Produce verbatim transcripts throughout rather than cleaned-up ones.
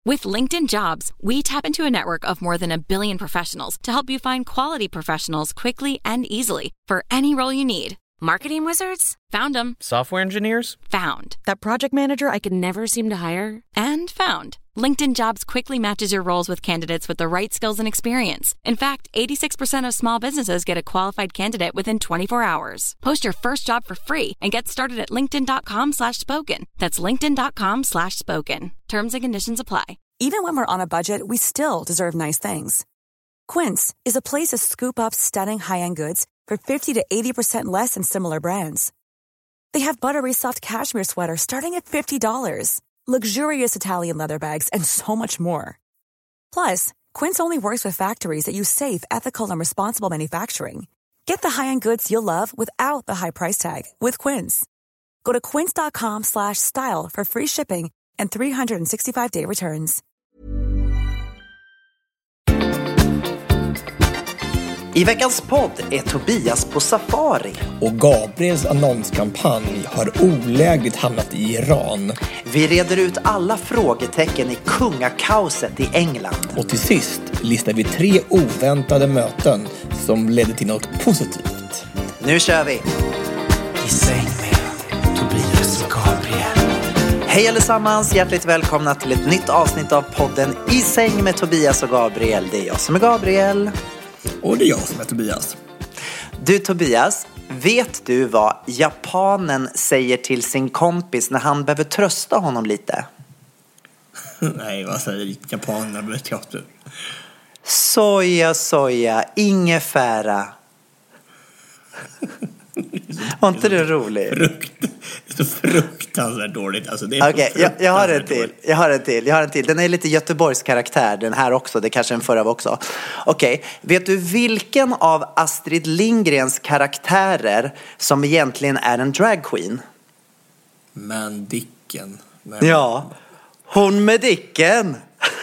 With LinkedIn Jobs, we tap into a network of more than a billion professionals to help you find quality professionals quickly and easily for any role you need. Marketing wizards? Found them. Software engineers? Found. That project manager I could never seem to hire? And found. LinkedIn Jobs quickly matches your roles with candidates with the right skills and experience. In fact, eighty-six percent of small businesses get a qualified candidate within twenty-four hours. Post your first job for free and get started at linkedin.com slash spoken. That's linkedin.com slash spoken. Terms and conditions apply. Even when we're on a budget, we still deserve nice things. Quince is a place to scoop up stunning high-end goods for fifty to eighty percent less than similar brands. They have buttery soft cashmere sweaters starting at fifty dollars, luxurious Italian leather bags, and so much more. Plus, Quince only works with factories that use safe, ethical, and responsible manufacturing. Get the high-end goods you'll love without the high price tag with Quince. Go to quince.com slash style for free shipping and three sixty-five day returns. I veckans podd är Tobias på safari. Och Gabriels annonskampanj har olägligt hamnat i Iran. Vi reder ut alla frågetecken i kungakaoset i England. Och till sist listar vi tre oväntade möten som ledde till något positivt. Nu kör vi! I säng med Tobias och Gabriel. Hej allesammans, hjärtligt välkomna till ett nytt avsnitt av podden I säng med Tobias och Gabriel. Det är jag som är Gabriel. Och det är jag som är Tobias. Du Tobias, vet du vad japanen säger till sin kompis när han behöver trösta honom lite? Nej, vad säger japanerna när behöver trösta? Soja, soja, ingefära. Var inte det roligt? Frukt. Det är så fruktansvärt dåligt. Alltså, Okej, okay, jag, jag har en till. Jag har en till. Jag har en till. Den är lite Göteborgs karaktär, den här också. Det kanske en förra var också. Okej, okay. Vet du vilken av Astrid Lindgrens karaktärer som egentligen är en dragqueen? Men Dicken. Men... Ja, hon med Dicken.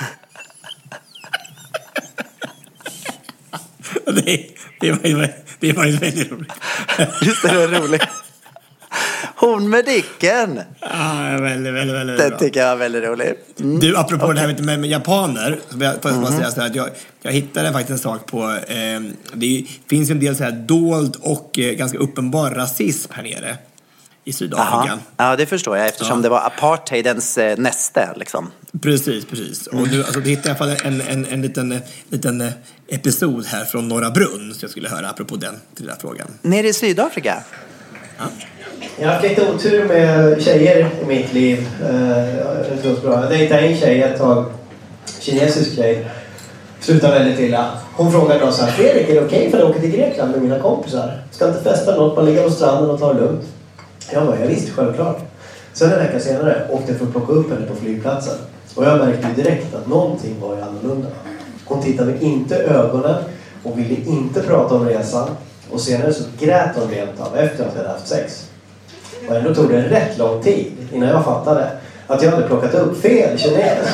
det, det var Det var ju väldigt roligt. Just det, var roligt. Hon med Dicken. Ja, väldigt, väldigt, väldigt det bra. tycker jag var väldigt roligt. Mm. Du, apropå okay. det här med, med japaner, så jag, mm. måste säga så här att jag, jag hittade faktiskt en sak på, eh, det finns ju en del så här dold och eh, ganska uppenbar rasism här nere i Sydafrika. Aha. Ja, det förstår jag, eftersom ja. det var apartheidens eh, näste, liksom. Precis, precis. Och nu, alltså, det hittade jag i alla fall en, en, en liten, liten episod här från Norra Brunn, så jag skulle höra apropå den till den här frågan. Nere i Sydafrika? Ja. Jag har haft lite otur med tjejer i mitt liv. Jag dejtade en tjej ett tag, kinesisk tjej. Slutade väldigt illa. Hon frågade då så här: Fredrik, är det okej för att åka till Grekland med mina kompisar? Ska inte festa något, man ligger på stranden och tar det lugnt. Jag bara, jag visste självklart. Sen en vecka senare åkte jag för att plocka upp henne på flygplatsen. Och jag märkte direkt att någonting var ju annorlunda. Hon tittade mig inte i ögonen och ville inte prata om resan. Och senare så grät hon rent av efter att vi hade haft sex. Och ändå tog det rätt lång tid innan jag fattade att jag hade plockat upp fel kines.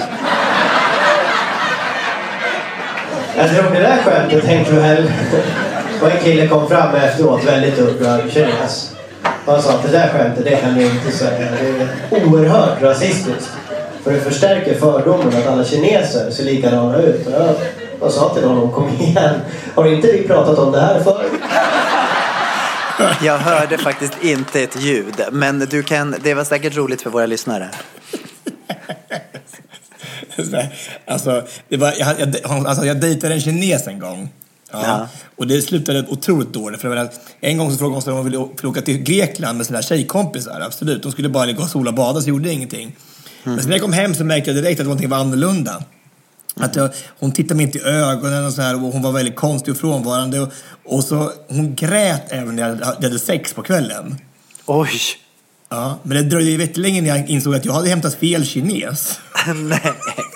Jag drog det där skämtet, tänkte väl. Och en kille kom fram efteråt väldigt upprörd kines. Han sa att det där skämtet, det kan ni inte säga. Det är oerhört rasistiskt. För det förstärker fördomen att alla kineser ser likadana ut. Och jag, jag sa till honom, kom igen. Har inte vi pratat om det här förr? Jag hörde faktiskt inte ett ljud. Men du kan, det var säkert roligt för våra lyssnare. Alltså, det var, jag, jag, alltså, jag dejtade en kines en gång. Ja. Ja. Och det slutade otroligt dåligt. För att en gång så frågade hon om hon ville åka till Grekland med sina tjejkompisar. Absolut, de skulle bara ligga och sola och bada, så gjorde ingenting. Mm. Men sen när jag kom hem så märkte jag direkt att någonting var annorlunda. Att jag, hon tittade mig inte i ögonen och så här, och hon var väldigt konstig och frånvarande. Och, och så hon grät även när jag hade sex på kvällen. Oj. Ja, men det dröjde ju väldigt länge när jag insåg att jag hade hämtat fel kines. Nej.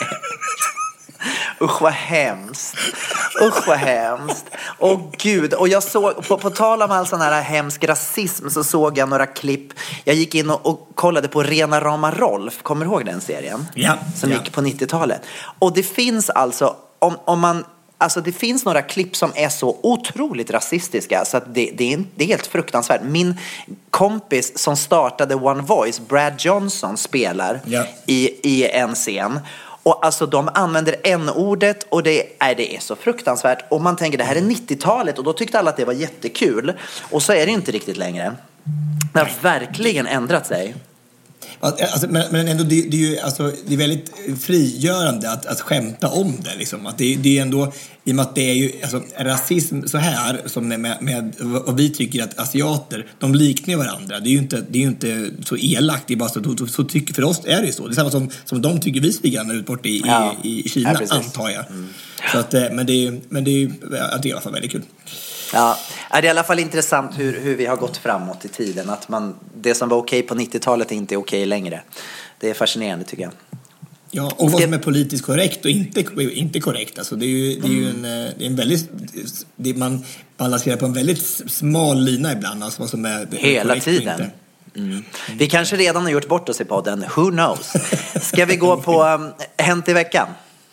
Usch vad hemskt. Usch vad hemskt. Åh gud. Och jag såg, på, på tal om all sån här hemsk rasism, så såg jag några klipp. Jag gick in och, och kollade på Rena Rama Rolf. Kommer du ihåg den serien? Ja. Som ja. gick på nittiotalet. Och det finns alltså, om, om man... Alltså det finns några klipp som är så otroligt rasistiska så att det, det, är, det är helt fruktansvärt. Min kompis som startade One Voice, Brad Johnson, spelar ja. i, i en scen. Och alltså de använder n-ordet och det, nej, det är så fruktansvärt. Och man tänker det här är nittiotalet och då tyckte alla att det var jättekul. Och så är det inte riktigt längre. Det har verkligen ändrat sig. Alltså, men, men ändå, det, det är ju alltså, det är väldigt frigörande att, att skämta om det. Liksom. Att det, det är ändå, i och med att det är ju alltså, rasism så här, som med, med vad vi tycker att asiater, de liknar varandra. Det är ju inte, det är ju inte så elakt, det är bara så, så, så tycker, för oss är det ju så. Det är samma som, som de tycker vi svigarna ut bort i, ja. i, i Kina, ja, antar jag. Mm. Så att, men det är, men det är, det är i alla fall väldigt kul. Ja, det är i alla fall intressant hur, hur vi har gått framåt i tiden. Att man, det som var okej på nittiotalet är inte okej längre. Det är fascinerande tycker jag. Ja, och vad som är politiskt korrekt och inte, inte korrekt. Alltså det är ju, det är ju en, det är en väldigt... Det, man balanserar på en väldigt smal lina ibland. Alltså vad som är hela tiden. Mm. Vi kanske redan har gjort bort oss i podden. Who knows? Ska vi gå på um, Hänt i veckan?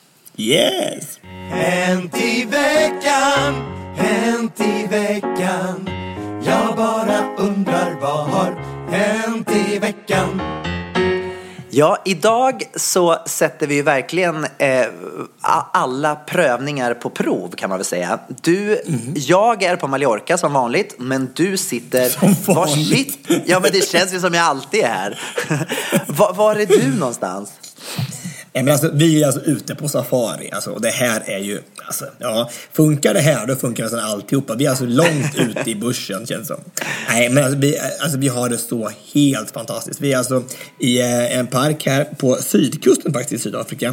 Yes! Hänt i veckan, hänt i veckan. Jag bara undrar vad har hänt i veckan. Ja, idag så sätter vi ju verkligen eh, alla prövningar på prov kan man väl säga. Du, mm. jag är på Mallorca som vanligt, men du sitter... Som vanligt? Var, ja, men det känns ju som jag alltid är här. var, var är du någonstans? Ja, men alltså, vi är alltså ute på safari alltså, och det här är ju alltså, ja, funkar det här då funkar nästan alltihopa. Vi är alltså långt ute i bussen känns som. Nej, men alltså, vi, alltså, vi har det så helt fantastiskt. Vi är alltså i eh, en park här på sydkusten faktiskt i Sydafrika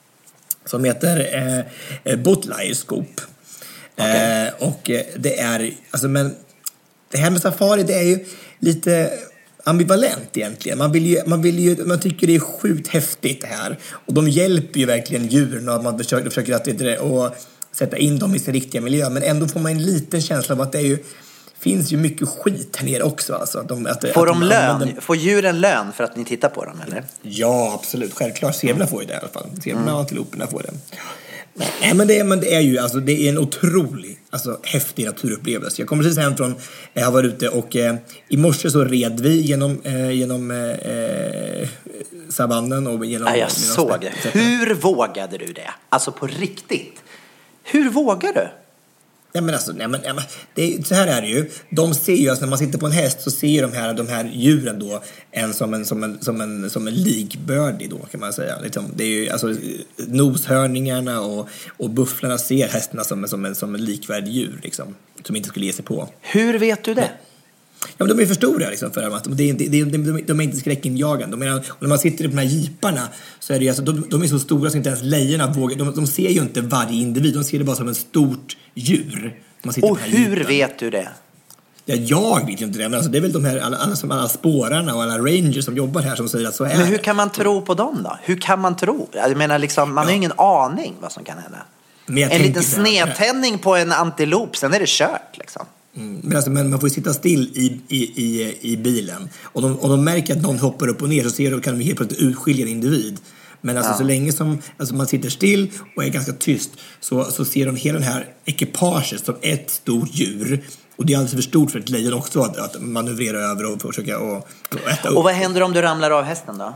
som heter eh, Botlaiskop. Okay. Eh, och det är alltså, men det här med safari, det är ju lite ambivalent egentligen. Man vill ju, man vill ju, man tycker det är sjukt häftigt det här. Och de hjälper ju verkligen djuren och man försöker, försöker att, inte, och sätta in dem i sin riktiga miljö. Men ändå får man en liten känsla av att det är ju, finns ju mycket skit här nere också. Alltså, de, att, får att de lön? Använder... Får djuren lön för att ni tittar på dem, eller? Ja, absolut. Självklart. Zebrorna får ju det i alla fall. Zebrorna mm. och antiloperna får det. Nej, men det, är, men det är ju alltså, det är en otrolig alltså, häftig naturupplevelse. Jag kommer precis hem från, jag har varit ute och eh, i morse så red vi genom, eh, genom eh, savannen och genom... Ja, jag såg det. Hur vågade du det? Alltså på riktigt. Hur vågar du? Ja, men alltså, nej, men, nej, men, det är, så här är det ju. De ser ju, alltså, när man sitter på en häst så ser ju de här, de här djuren då en som en, som en, som en, som en likbördig då kan man säga. Liksom, det är ju, alltså, noshörningarna och, och bufflarna ser hästarna som, som, en, som en likvärdig djur liksom, som inte skulle ge sig på. Hur vet du det? Ja, men de är för stora liksom, för dem. De, de, de, de, de är inte skräckinjagande. De är, och när man sitter i de här jeeparna så är det alltså, de, de är så stora så inte ens lejerna vågar. De, de ser ju inte varje individ. De ser det bara som en stort djur. Man sitter och hur jeepen. Vet du det? Ja, jag vet inte det. Men alltså, det är väl de här alla, alla, alla spårarna och alla rangers som jobbar här som säger att så är. Men hur kan man tro på dem då? Hur kan man tro? Jag menar liksom, man ja. har ingen aning vad som kan hända. En liten snedtändning på en antilop, sen är det kört liksom. Mm. Men, alltså, men man får ju sitta still i, i, i, i bilen. Och de, och de märker att någon hoppar upp och ner så ser de, kan de helt plötsligt utskilja en individ. Men alltså, ja. så länge som alltså, man sitter still och är ganska tyst så, så ser de hela den här ekipaget som ett stort djur. Och det är alldeles för stort för ett lejon också att, att manövrera över och försöka och, och äta upp. Och vad händer om du ramlar av hästen då?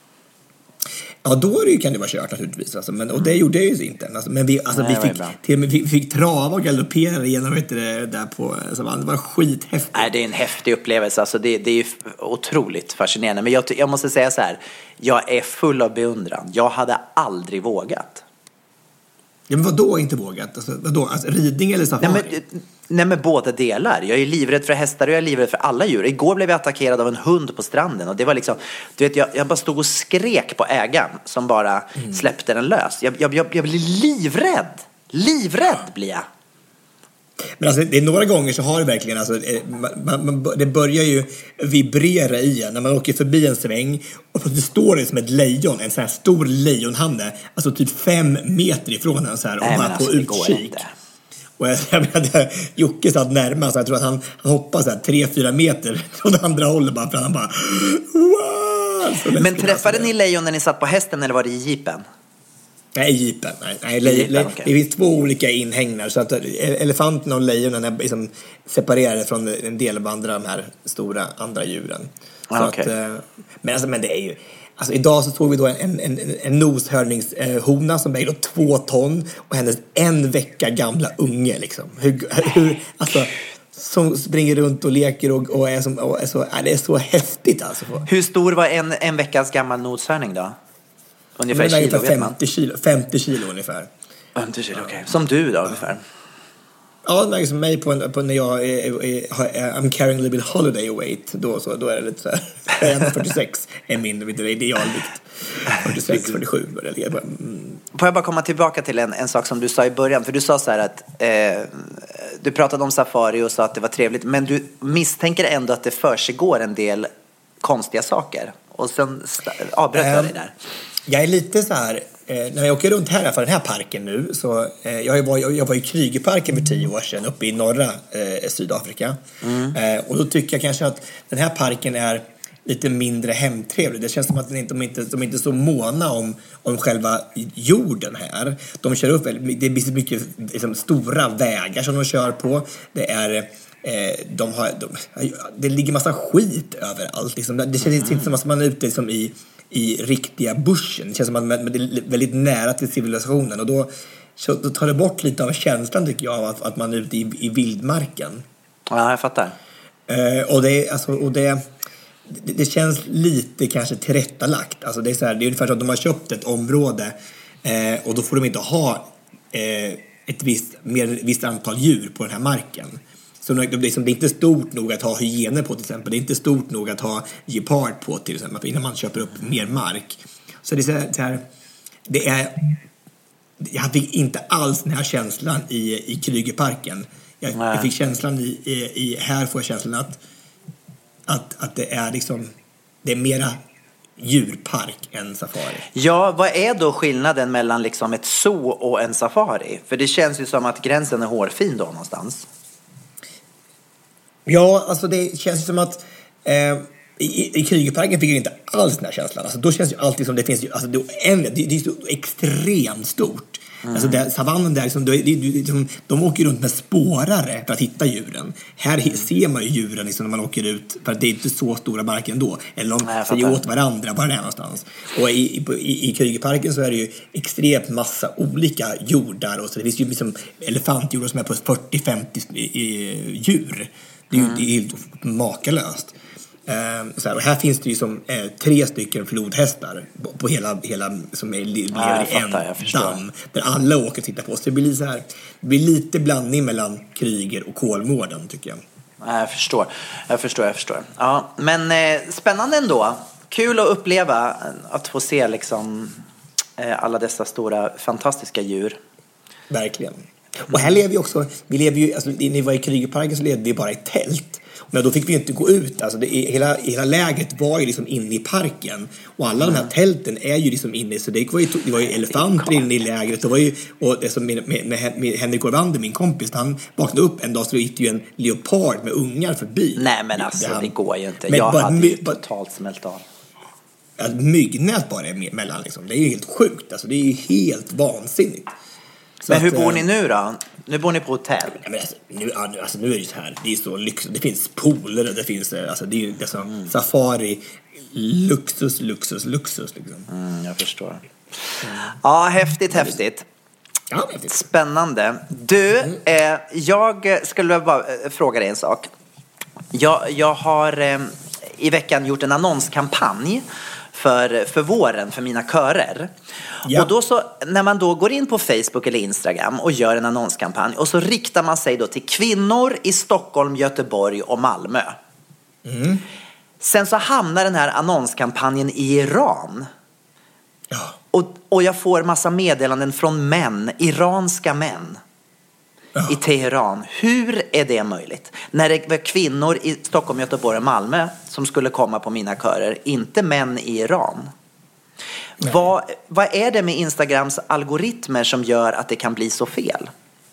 Ja, då är det, kan det vara kört naturligtvis. Alltså. Men, och det gjorde jag ju inte. Alltså, men vi, alltså, Nej, vi, fick, till, vi fick trava och galoppera genom vet du, där på Savannen. Det var skithäftigt. Nej, det är en häftig upplevelse. Alltså, det, det är otroligt fascinerande. Men jag, jag måste säga så här. Jag är full av beundran. Jag hade aldrig vågat. Ja, men vadå inte vågat? Alltså, vadå? Alltså, ridning eller safari? Nej men, nej, men båda delar. Jag är livrädd för hästar och jag är livrädd för alla djur. Igår blev jag attackerad av en hund på stranden. Och det var liksom, du vet, jag, jag bara stod och skrek på ägaren som bara mm. släppte den lös. Jag, jag, jag, jag blir livrädd. Livrädd blir jag. Men alltså, det är några gånger så har det verkligen alltså, man, man, det börjar ju vibrera i en när man åker förbi en sväng och det står det som ett lejon, en sån här stor lejonhande, alltså typ fem meter ifrån en så här. Nej, och man alltså, på utkik. Och jag, jag menar, Jocke satt närmast, jag tror att han, han hoppade så här tre, fyra meter från andra hållet bara, för han bara wow! Men träffade ni lejon när ni satt på hästen eller var det i jeepen? Nej, jeepen. Nej, nej, le, jeepen, le, okay. Det finns två olika inhägnar så att elefanterna och lejonen är liksom separerade från en del av andra de här stora andra djuren. Så ah, okay. att, men, alltså, men det är ju Alltså idag så såg vi då en, en, en noshörningshona som väger två ton och hennes en vecka gamla unge liksom. Hur, hur, alltså, som springer runt och leker och, och, är, som, och är så, är det är så häftigt alltså. Hur stor var en, en veckas gammal noshörning då? Ungefär kilo, ungefär femtio kilo, femtio kilo ungefär. femtio kilo, okej. Okay. Som du då ungefär? Ja, det är som mig på, på när jag är, är, är I'm carrying a little bit holiday weight. Då, så, då är det lite så här. ett fyrtiosex är min idealvikt. fyrtiosex, fyrtiosju börjar ligga på. Mm. Får jag bara komma tillbaka till en, en sak som du sa i början. För du sa så här att eh, du pratade om safari och sa att det var trevligt. Men du misstänker ändå att det försiggår en del konstiga saker. Och sen avbröt jag dig där. Jag är lite så här, eh, när jag åker runt här för den här parken nu, så eh, jag, var, jag, jag var i Krugerparken för tio år sedan uppe i norra eh, Sydafrika. Mm. Eh, och då tycker jag kanske att den här parken är lite mindre hemtrevlig. Det känns som att de inte, de inte, de inte är så måna om, om själva jorden här. De kör upp, det blir så mycket liksom, stora vägar som de kör på. Det är... Eh, de har, de, det ligger massa skit överallt. Liksom. Det känns inte som att man är ute liksom, i, i riktiga bushen. Det känns som att man är väldigt nära till civilisationen. Och då, så, då tar det bort lite av känslan tycker jag av att, att man är ute i, i vildmarken. Ja, jag fattar. Eh, och det, alltså, och det, det, det känns lite kanske tillrättalagt. Alltså, det, är så här, det är ungefär så att de har köpt ett område eh, och då får de inte ha eh, ett visst, mer, visst antal djur på den här marken. Så det är inte stort nog att ha hyener på till exempel. Det är inte stort nog att ha gepard på till exempel innan man köper upp mer mark. Så det är så här, så här det är, jag fick inte alls den här känslan i, i Krugerparken. Jag, jag fick känslan i, i, i här får jag känslan att, att, att det är liksom, det är mera djurpark än safari. Ja, vad är då skillnaden mellan liksom ett zoo och en safari? För det känns ju som att gränsen är hårfin då någonstans. Ja, alltså det känns som att eh, i, i Krugerparken fick jag inte alls den här känslan. Alltså då känns ju alltid som det finns ju, alltså det, det, det är så extremt stort. Mm. Alltså det, savannen där, liksom, det, det, det, de åker runt med spårare för att hitta djuren. Här mm. ser man ju djuren liksom, när man åker ut, för att det är inte så stora marker ändå. Eller de Nej, säger åt varandra var det är någonstans. Och i, i, i Krugerparken så är det ju extremt massa olika jordar. Och så det finns ju liksom elefantjordar som är på fyrtio femtio djur. Det är ju mm. det är helt makalöst. Um, så här, och här finns det ju som eh, tre stycken flodhästar på, på hela, hela som är, lever ja, i en damm. Där alla åker och tittar på. Så det blir, så här, det blir lite blandning mellan Kruger och Kolmården tycker jag. Ja, jag förstår, jag förstår, jag förstår. Ja, men eh, spännande ändå. Kul att uppleva att få se liksom, eh, alla dessa stora fantastiska djur. Verkligen. Och här lever vi också, vi lever ju, alltså, när vi var i Krugerparken så levde vi bara i tält. Men då fick vi inte gå ut, alltså det, hela, hela läget var ju liksom inne i parken. Och alla mm. de här tälten är ju liksom inne, så det var ju, det var ju elefanter inne i lägret. Det var ju, och det som med, med, med Henrik Orvander, min kompis, han vaknade upp en dag så gick det ju en leopard med ungar förbi. Nej men alltså, det, han, det går ju inte. Jag bara, hade ju totalt smält av. Alltså, myggnät bara är mellan liksom, det är ju helt sjukt, alltså det är ju helt vansinnigt. Så men hur att, bor ni nu då? Nu bor ni på hotell. Ja, men alltså, nu, alltså, nu är det så här. Det är så lyx. Det finns pooler. Det finns alltså, det är ju alltså, mm. safari. Luxus, luxus, luxus. Liksom. Mm, jag förstår. Mm. Ja, häftigt, häftigt. Ja, häftigt. Spännande. Du, mm. eh, jag skulle bara fråga dig en sak. Jag, jag har eh, i veckan gjort en annonskampanj för, för våren för mina körer. Ja. Och då så, när man då går in på Facebook eller Instagram och gör en annonskampanj och så riktar man sig då till kvinnor i Stockholm, Göteborg och Malmö. Mm. Sen så hamnar den här annonskampanjen i Iran. Ja. Och, och jag får massa meddelanden från män, iranska män. Ja. I Teheran. Hur är det möjligt? När det var kvinnor i Stockholm, Göteborg och Malmö som skulle komma på mina körer, inte män i Iran. Vad, vad är det med Instagrams algoritmer som gör att det kan bli så fel?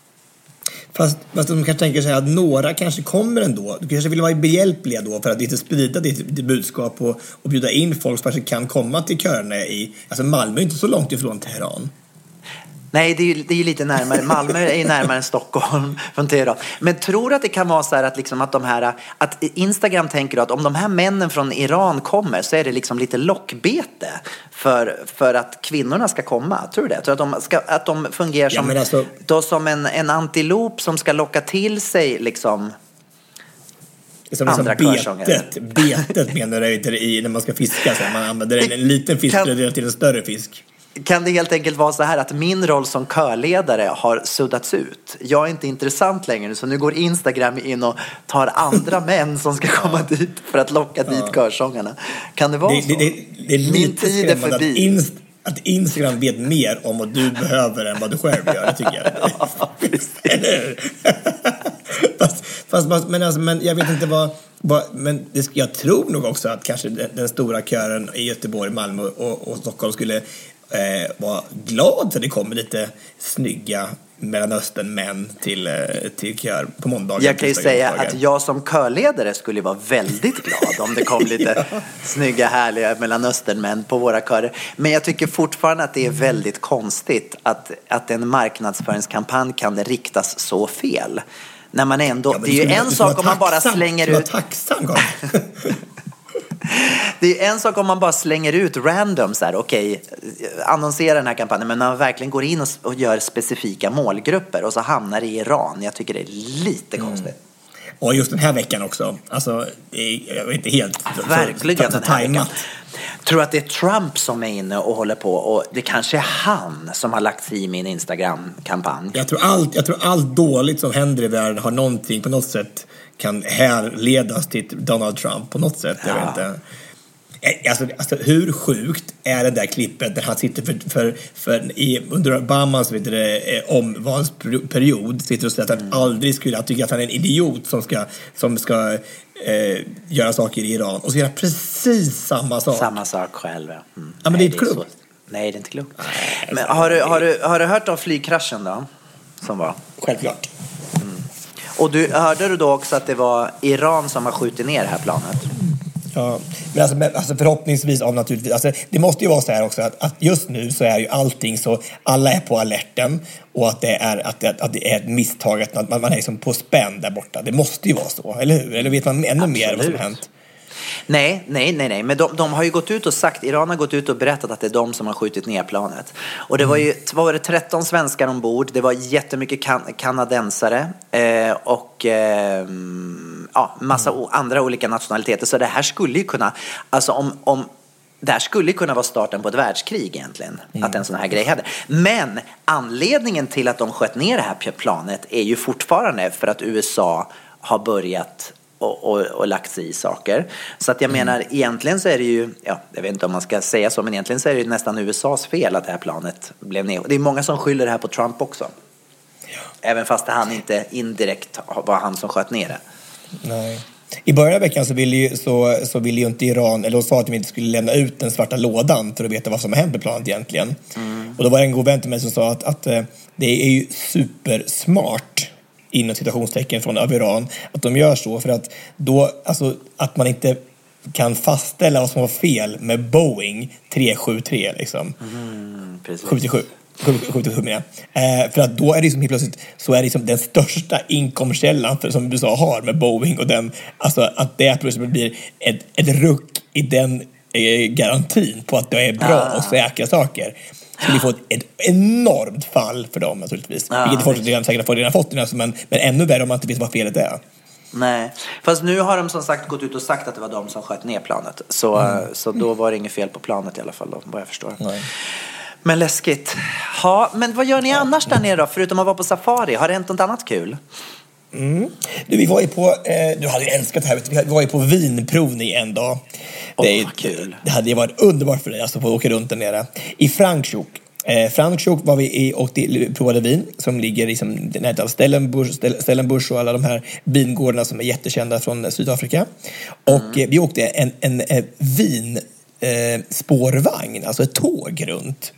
Fast, fast de kanske tänker sig att några kanske kommer ändå. Du kanske vill vara behjälpliga då för att inte sprida ditt, ditt budskap och, och bjuda in folk som kanske kan komma till körerna i... Alltså Malmö är inte så långt ifrån Teheran. Nej, det är ju, det är ju lite närmare. Malmö är ju närmare än Stockholm från Teheran. Men tror du att det kan vara så här att, liksom att de här, att Instagram tänker att om de här männen från Iran kommer så är det liksom lite lockbete för, för att kvinnorna ska komma? Tror du det? Tror du att de, ska, att de fungerar som, ja, alltså, då som en, en antilop som ska locka till sig liksom som andra betet, betet menar du i när man ska fiska så man använder en, en liten fisk kan, till en större fisk. Kan det helt enkelt vara så här att min roll som körledare har suddats ut? Jag är inte intressant längre, så nu går Instagram in och tar andra män som ska komma dit för att locka dit ja. körsångarna. Kan det vara det, så? Det, det, det är min tid är förbi. Att, inst, att Instagram vet mer om vad du behöver än vad du själv gör, det tycker jag. Ja, eller fast, fast, men, alltså, men jag vet inte vad... Men det, jag tror nog också att kanske den, den stora kören i Göteborg, Malmö och, och Stockholm skulle eh, vara glad för det kommer lite snygga Mellanöstern män till, eh, till kör på måndagen. Jag kan ju säga att jag som körledare skulle vara väldigt glad om det kom lite ja. snygga, härliga Mellanöstern män på våra körer. Men jag tycker fortfarande att det är väldigt konstigt att, att en marknadsföringskampanj kan riktas så fel. När man ändå, ja, det är ju en sak om man bara slänger ut tacksam, det är en sak om man bara slänger ut random så här, okej, annonsera den här kampanjen, men man verkligen går in och, och gör specifika målgrupper och så hamnar det i Iran. Jag tycker det är lite mm. konstigt. Och just den här veckan också. Alltså, jag vet inte helt. Verkligen den här veckan. Tror att det är Trump som är inne och håller på, och det kanske är han som har lagt sig i min Instagram-kampanj. Jag tror allt, jag tror allt dåligt som händer i världen har någonting på något sätt kan härledas till Donald Trump på något sätt. Jag ja. vet inte. Alltså, alltså hur sjukt är det där klippet där han sitter för, för, för i, under Obamas vet det, omvalsperiod sitter och säger att han mm. aldrig skulle, han tycker att han är en idiot som ska, som ska eh, göra saker i Iran och så göra precis samma sak. Samma sak själv, ja. Mm. Ja, men Nej, det är inte klokt. Nej, det är inte klokt. Nej, men har du, har, du, har du hört om flygkraschen då? Som var? Självklart. Mm. Och du, hörde du då också att det var Iran som har skjutit ner det här planet? Ja, men alltså, men alltså förhoppningsvis av naturligtvis, alltså, det måste ju vara så här också att, att just nu så är ju allting så, alla är på alerten och att det är, att det, att det är ett misstag att man, man är liksom på spänn där borta. Det måste ju vara så, eller hur? Eller vet man ännu Absolut. mer vad som har hänt? Nej, nej, nej, nej. Men de, de har ju gått ut och sagt, Iran har gått ut och berättat att det är de som har skjutit ner planet. Och det var ju, vad var det, tretton svenskar ombord. Det var jättemycket kan, kanadensare eh, och eh, ja, massa mm. o, andra olika nationaliteter. Så det här skulle ju kunna, alltså om, om det här skulle kunna vara starten på ett världskrig egentligen. Mm. Att en sån här grej hade. Men anledningen till att de sköt ner det här planet är ju fortfarande för att U S A har börjat Och, och, och lagt sig i saker. Så att jag mm. menar, egentligen så är det ju, ja, jag vet inte om man ska säga så, men egentligen så är det ju nästan U S A:s fel att det här planet blev ner. Det är många som skyller det här på Trump också. Ja. Även fast det han inte indirekt var han som sköt ner det. Nej. I början av veckan så ville ju, så, så ville ju inte Iran, eller de sa att de inte skulle lämna ut den svarta lådan för att veta vad som har hänt med planet egentligen. Mm. Och då var det en god vän till mig som sa att, att det är ju supersmart inom citationstecken från av Iran att de gör så, för att då, alltså att man inte kan fastställa vad som var fel med Boeing tre sju tre liksom. Mm, sjuttiosju sjuttiosju menar jag. Eh, för att då är det liksom helt plötsligt så är det liksom den största inkomstkällan för, som U S A har med Boeing, och den, alltså att det plötsligt blir ett, ett ruck i den eh, garantin på att det är bra ah. och säkra saker. Så vi får ett, ett enormt fall för dem naturligtvis. Ja, vilket folk redan säkert har redan fått, alltså, men, men ännu värre om man inte vet vad felet är. Nej, fast nu har de som sagt gått ut och sagt att det var de som sköt ner planet. Så, mm. så då var det inget fel på planet i alla fall då, vad jag förstår. Nej. Men läskigt. Ja, men vad gör ni ja. annars där nere då? Förutom att vara på safari, har det hänt något annat kul? Mm. Du, vi var ju på, eh, du hade ju älskat det här, vi var ju på vinprovning en dag. Åh, det, vad kul. Det hade ju varit underbart för dig alltså, på att åka runt där nere. I Franschhoek. Eh, Franschhoek var vi i och provade vin som ligger liksom nära av Stellenbosch, Stellenbosch och alla de här vingårdarna som är jättekända från Sydafrika. Och mm. eh, vi åkte en, en, en vin eh, spårvagn, alltså ett tåg runt.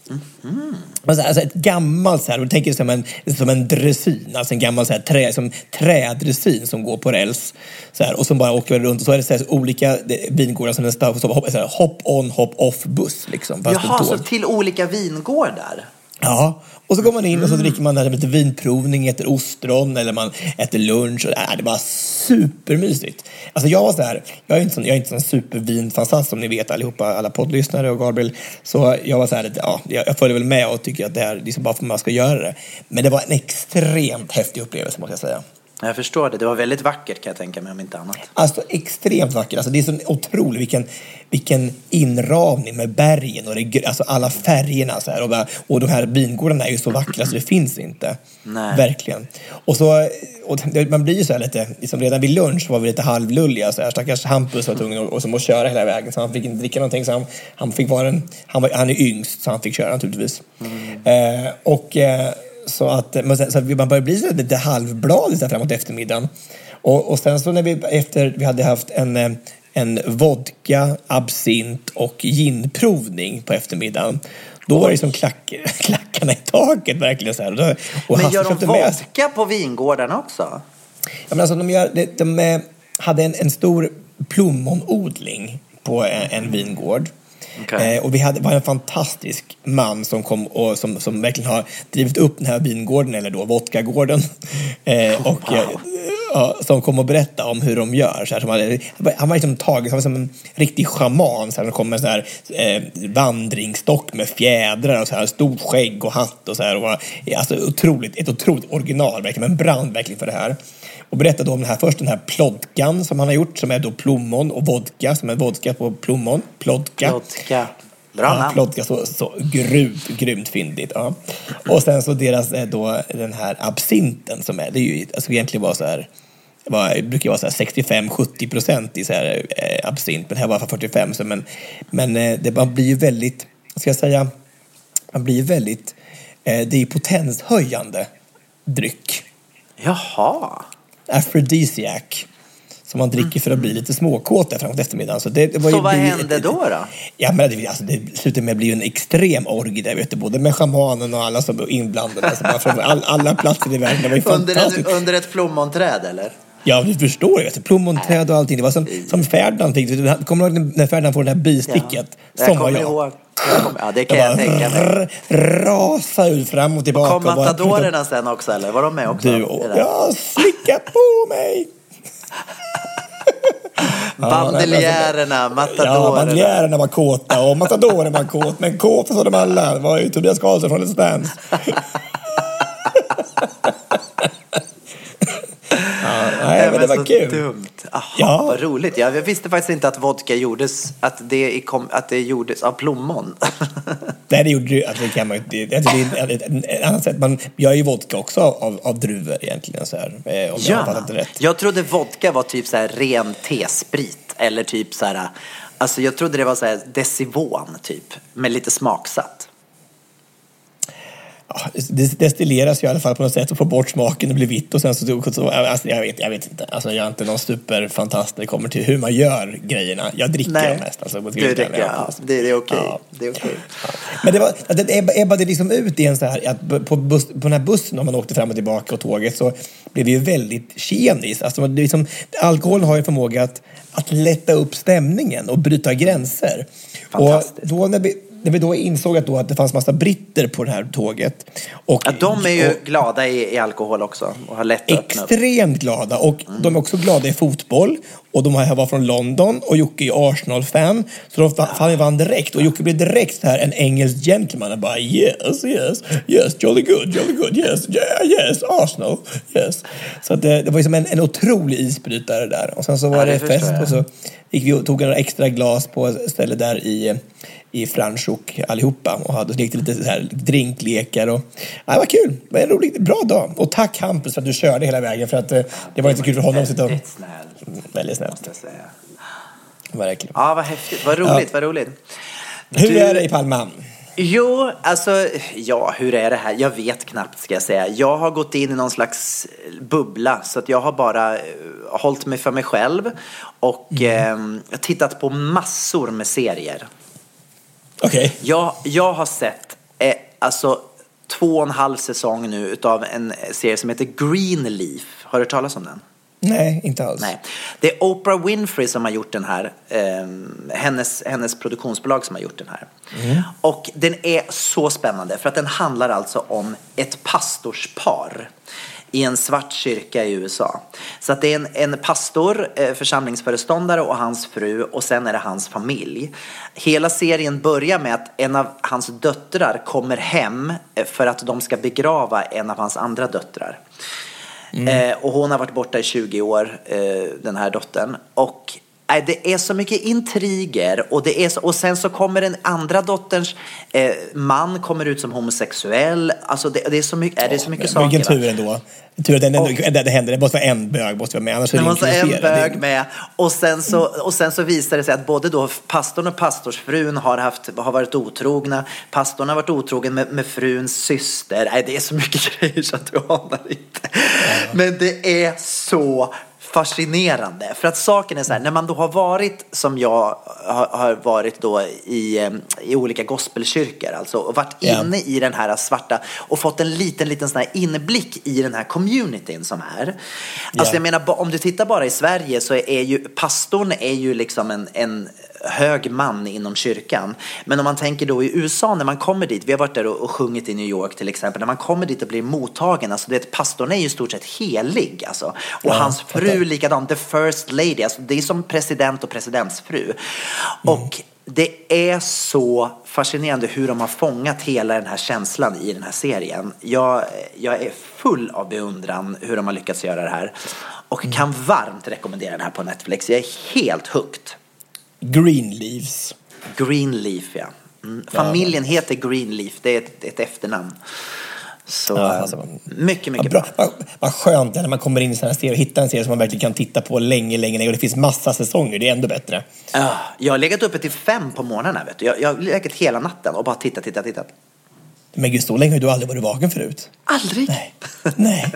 Mm. Alltså ett gammalt så här, du tänker som en som en dressin, alltså en gammal så här trä som trädressin som går på räls så här, och som bara åker runt, och så är det så här, olika vingårdar som en stav, så här, hop on hop off buss liksom, fast Jaha, så till olika vingårdar. Ja, och så går man in och så dricker man där lite vinprovning, äter ostron eller man äter lunch. Och det, är, det var supermysigt. Alltså jag var så här, jag är inte sån, jag är inte sån supervinfantast som ni vet allihopa, alla poddlyssnare och Gabriel. Så jag var så här, ja, jag följer väl med och tycker att det här liksom bara för att man ska göra det. Men det var en extremt häftig upplevelse måste jag säga. Jag förstår det. Det var väldigt vackert kan jag tänka mig om inte annat. Alltså extremt vackert. Alltså, det är så otroligt vilken, vilken inramning med bergen och det, alltså, alla färgerna. Så här, och, bara, och de här vingårdarna är ju så vackra så det finns inte. Nej. Verkligen. Och så, och det, man blir ju så här lite, liksom redan vid lunch var vi lite halvlulliga. Så här, stackars Hampus var tvungen och, och som att köra hela vägen. Så han fick inte dricka någonting. Så han, han, fick vara en, han, var, han är yngst så han fick köra naturligtvis. Mm. Eh, och... Eh, Så att men sen, så att man börjar bli så lite halvbladig så framåt eftermiddagen. Och, och sen så när vi efter vi hade haft en, en vodka, absint och ginprovning på eftermiddagen. Då var det som klack, klackarna i taket verkligen så här. Och då, och men gör de vodka på vingårdarna också? Ja, men alltså de, gör, de, de hade en, en stor plommonodling på en, en vingård. Okay. Eh, och vi hade var en fantastisk man som kom och som, som verkligen har drivit upp den här vingården eller då vodkagården eh, och wow. eh, ja, som kom och berätta om hur de gör så här, som hade, han var liksom taget, han var som en riktig schaman så här, han kom med så här eh, vandringsstock med fjädrar och så här stort skägg och hatt och så här och var, alltså otroligt ett otroligt original verkligen, men brann verkligen för det här. Och berättade om den här först den här plodkan som han har gjort som är då plommon och vodka som är vodka på plommon, plodka. Plodka. Bra namn. Ja, plodka så, så grymt, grymt fyndigt. Ja. Och sen så deras då den här absinten som är, det är ju alltså egentligen var så här var, det brukar vara så här sextiofem till sjuttio procent i så här eh, absint, men här var för fyrtiofem så men men eh, det man blir ju väldigt, ska jag säga, man blir ju väldigt eh, det är potenshöjande dryck. Jaha. Aphrodisiac som man dricker för att bli lite småkåt där framåt eftermiddagen. Så, det, det var så ju, vad det, hände då då? Ja, men det, alltså, det slutade med att bli en extrem orgie där, vet du, både med schamanen och alla som var inblandade. Alltså, bara från all, alla platser i världen. Det var ju under, en, under ett plommonträd, eller? Ja, du förstår ju. Plommonträd och allting. Det var som, som Ferdinand fick. Kommer du ihåg när Ferdinand får det här bisticket? Ja, som var jag. Ihåg. jag kom, ja, det kan jag, jag tänka mig. Rasa ut fram och tillbaka. Och kom matadorerna och sen också, eller? Var de med också? Du, och, ja, slicka på mig. Bandeljärerna, matadorerna. Ja, bandeljärerna var kåta och matadorerna var kåt. Men kåta så de alla. Det var ju Tobias Karlsson från Let's Dance. Ja, nej, men det var kul. Dumt. Aha, ja. Vad roligt. Jag visste faktiskt inte att vodka gjordes, att det, kom, att det gjordes av plommon. Nej, det gjorde det. Alltså, det kan man ju, det, det är ett, ett annat sätt. Man gör ju vodka också av, av druvor egentligen. Så här, om ja, jag har fattat det rätt. Jag trodde vodka var typ så här ren tesprit. Eller typ så här, alltså jag trodde det var så här decivon typ. Med lite smaksatt. Ja, det destilleras ju i alla fall på något sätt och får bort smaken och blir vitt och sen så, så alltså, jag vet jag vet inte. Alltså jag är inte någon superfantast när det kommer till hur man gör grejerna. Jag dricker dem mest alltså, det, dricker, ja. det, det är okej. Ja. Det är okej. Ja. Men det var det ebbade liksom ut i en så här att på, bus, på den här bussen om man åkte fram och tillbaka och tåget så blev det ju väldigt tjenis. Alltså det liksom, alkoholen har ju förmåga att att lätta upp stämningen och bryta gränser. Och då när vi När vi då insåg att, då att det fanns massa britter på det här tåget. Och, ja, de är ju och, glada i, i alkohol också. Och har lätt att extremt glada. Och mm. de är också glada i fotboll. Och de här var från London. Och Jocke är Arsenal-fan. Så de ja. fann vann direkt. Och Jocke blev direkt så här en engelsk gentleman. Och bara yes, yes, yes, jolly good, jolly good, yes, yeah, yes, Arsenal, yes. Så att det, det var liksom en, en otrolig isbrytare där. Och sen så var ja, det, det fest. Och så gick vi och tog några extra glas på ett ställe där i... i Franschhoek allihopa och hade lekte lite så här drinklekar och ja, det var kul. Det var en rolig, bra dag. Och tack Hampus för att du körde hela vägen för att det, det var inte kul för honom att sitta och... Väldigt snällt. Väldigt snällt. Måste jag säga. Verkligen. Ja, vad häftigt. Vad roligt, ja. vad roligt. Hur du... är det i Palma? Jo, alltså, ja, hur är det här? Jag vet knappt, ska jag säga. Jag har gått in i någon slags bubbla, så att jag har bara uh, hållit mig för mig själv och mm. uh, tittat på massor med serier. Okay. Jag, jag har sett eh, alltså två och en halv säsong nu utav en serie som heter Greenleaf. Har du hört talas om den? Nej, inte alls. Nej. Det är Oprah Winfrey som har gjort den här. Eh, hennes, hennes produktionsbolag som har gjort den här. Mm. Och den är så spännande för att den handlar alltså om ett pastorspar i en svart kyrka i U S A. Så att det är en, en pastor, eh, församlingsföreståndare och hans fru och sen är det hans familj. Hela serien börjar med att en av hans döttrar kommer hem för att de ska begrava en av hans andra döttrar. Mm. Eh, och hon har varit borta i tjugo år, eh, den här dottern. Och eh, det är så mycket intriger. Och, det är så, och sen så kommer den andra dotterns eh, man kommer ut som homosexuell. Alltså det, det är så mycket, är det så mycket ja, saker. Vilken tur ändå. Tur att den ändå, och, det händer. Det måste vara en bög måste vara med. Annars är det, det måste vara en bög med. Och sen, så, och sen så visar det sig att både då pastorn och pastorsfrun har, haft, har varit otrogna. Pastorn har varit otrogen med, med fruns syster. Nej, det är så mycket grejer så att du anar inte. Ja. Men det är så fascinerande. För att saken är så här, när man då har varit som jag har, har varit då i, i olika gospelkyrkor alltså, och varit yeah. inne i den här svarta och fått en liten, liten sån här inblick i den här communityn som är. Alltså yeah. jag menar, om du tittar bara i Sverige så är ju pastorn är ju liksom en, en hög man inom kyrkan. Men om man tänker då i U S A när man kommer dit, vi har varit där och, och sjungit i New York till exempel, när man kommer dit och blir mottagen, alltså det, pastorn är ju i stort sett helig alltså. Och ja, hans fru likadant, the first lady, alltså det är som president och presidentsfru. Mm. Och det är så fascinerande hur de har fångat hela den här känslan i den här serien. Jag, jag är full av beundran hur de har lyckats göra det här. Och mm. kan varmt rekommendera den här på Netflix. Jag är helt hooked. Greenleaves. Greenleaf, ja. Mm. Familjen ja. heter Greenleaf. Det är ett, ett efternamn. Så ja, alltså, mycket, mycket bra. Vad, vad skönt när man kommer in i sådana här serier och hittar en serie som man verkligen kan titta på länge, länge, länge. Och det finns massa säsonger, det är ändå bättre. Ja, jag har legat uppe till fem på morgonen, vet du. Jag, jag har legat hela natten och bara tittat, tittat, tittat. Men gud, så länge har du aldrig varit vaken förut. Aldrig? Nej. Nej.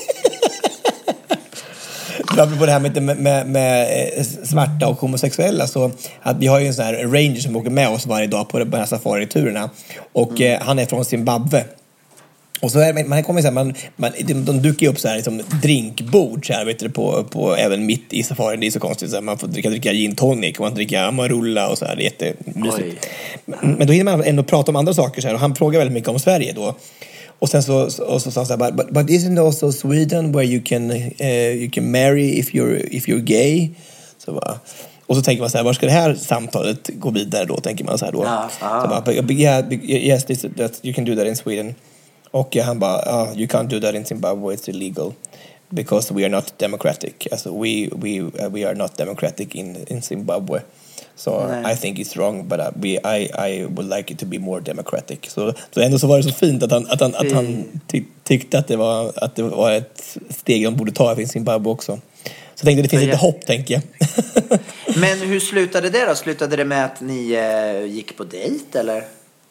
Apropå det här med, med, med, med svarta och homosexuella, så att vi har ju en sån här ranger som åker med oss varje dag på de här safari-turerna. Och mm. eh, han är från Zimbabwe. Och så är man kommer så här, man, man de, de dukar ju upp så här liksom drinkbord så här, vet du, på på även mitt i safarin. Det är så konstigt så här, man får dricka dricka gin tonic och man dricker Amarula och så här, det är jättemysigt. Men, men då hinner man ändå prata om andra saker så här, och han frågar väldigt mycket om Sverige då. Och sen så och så sa han så här, but, but isn't also Sweden where you can uh, you can marry if you're if you're gay? Så bara, och så tänker man så här, var ska det här samtalet gå vidare då, tänker man så här då. Ja, så bara, but, yeah, yes, this, that you can do that in Sweden. Och han bara, oh, you can't do that in Zimbabwe, it's illegal because we are not democratic. Alltså, we we uh, we are not democratic in in Zimbabwe. So Nej. I think it's wrong, but uh, we I I would like it to be more democratic. Så så ändå så var det så fint att han att han att han ty, tyckte att det var att det var ett steg de borde ta i Zimbabwe också. Så jag tänkte det finns lite hopp, tänker jag. Men hur slutade det då? Slutade det med att ni eh, gick på dejt eller?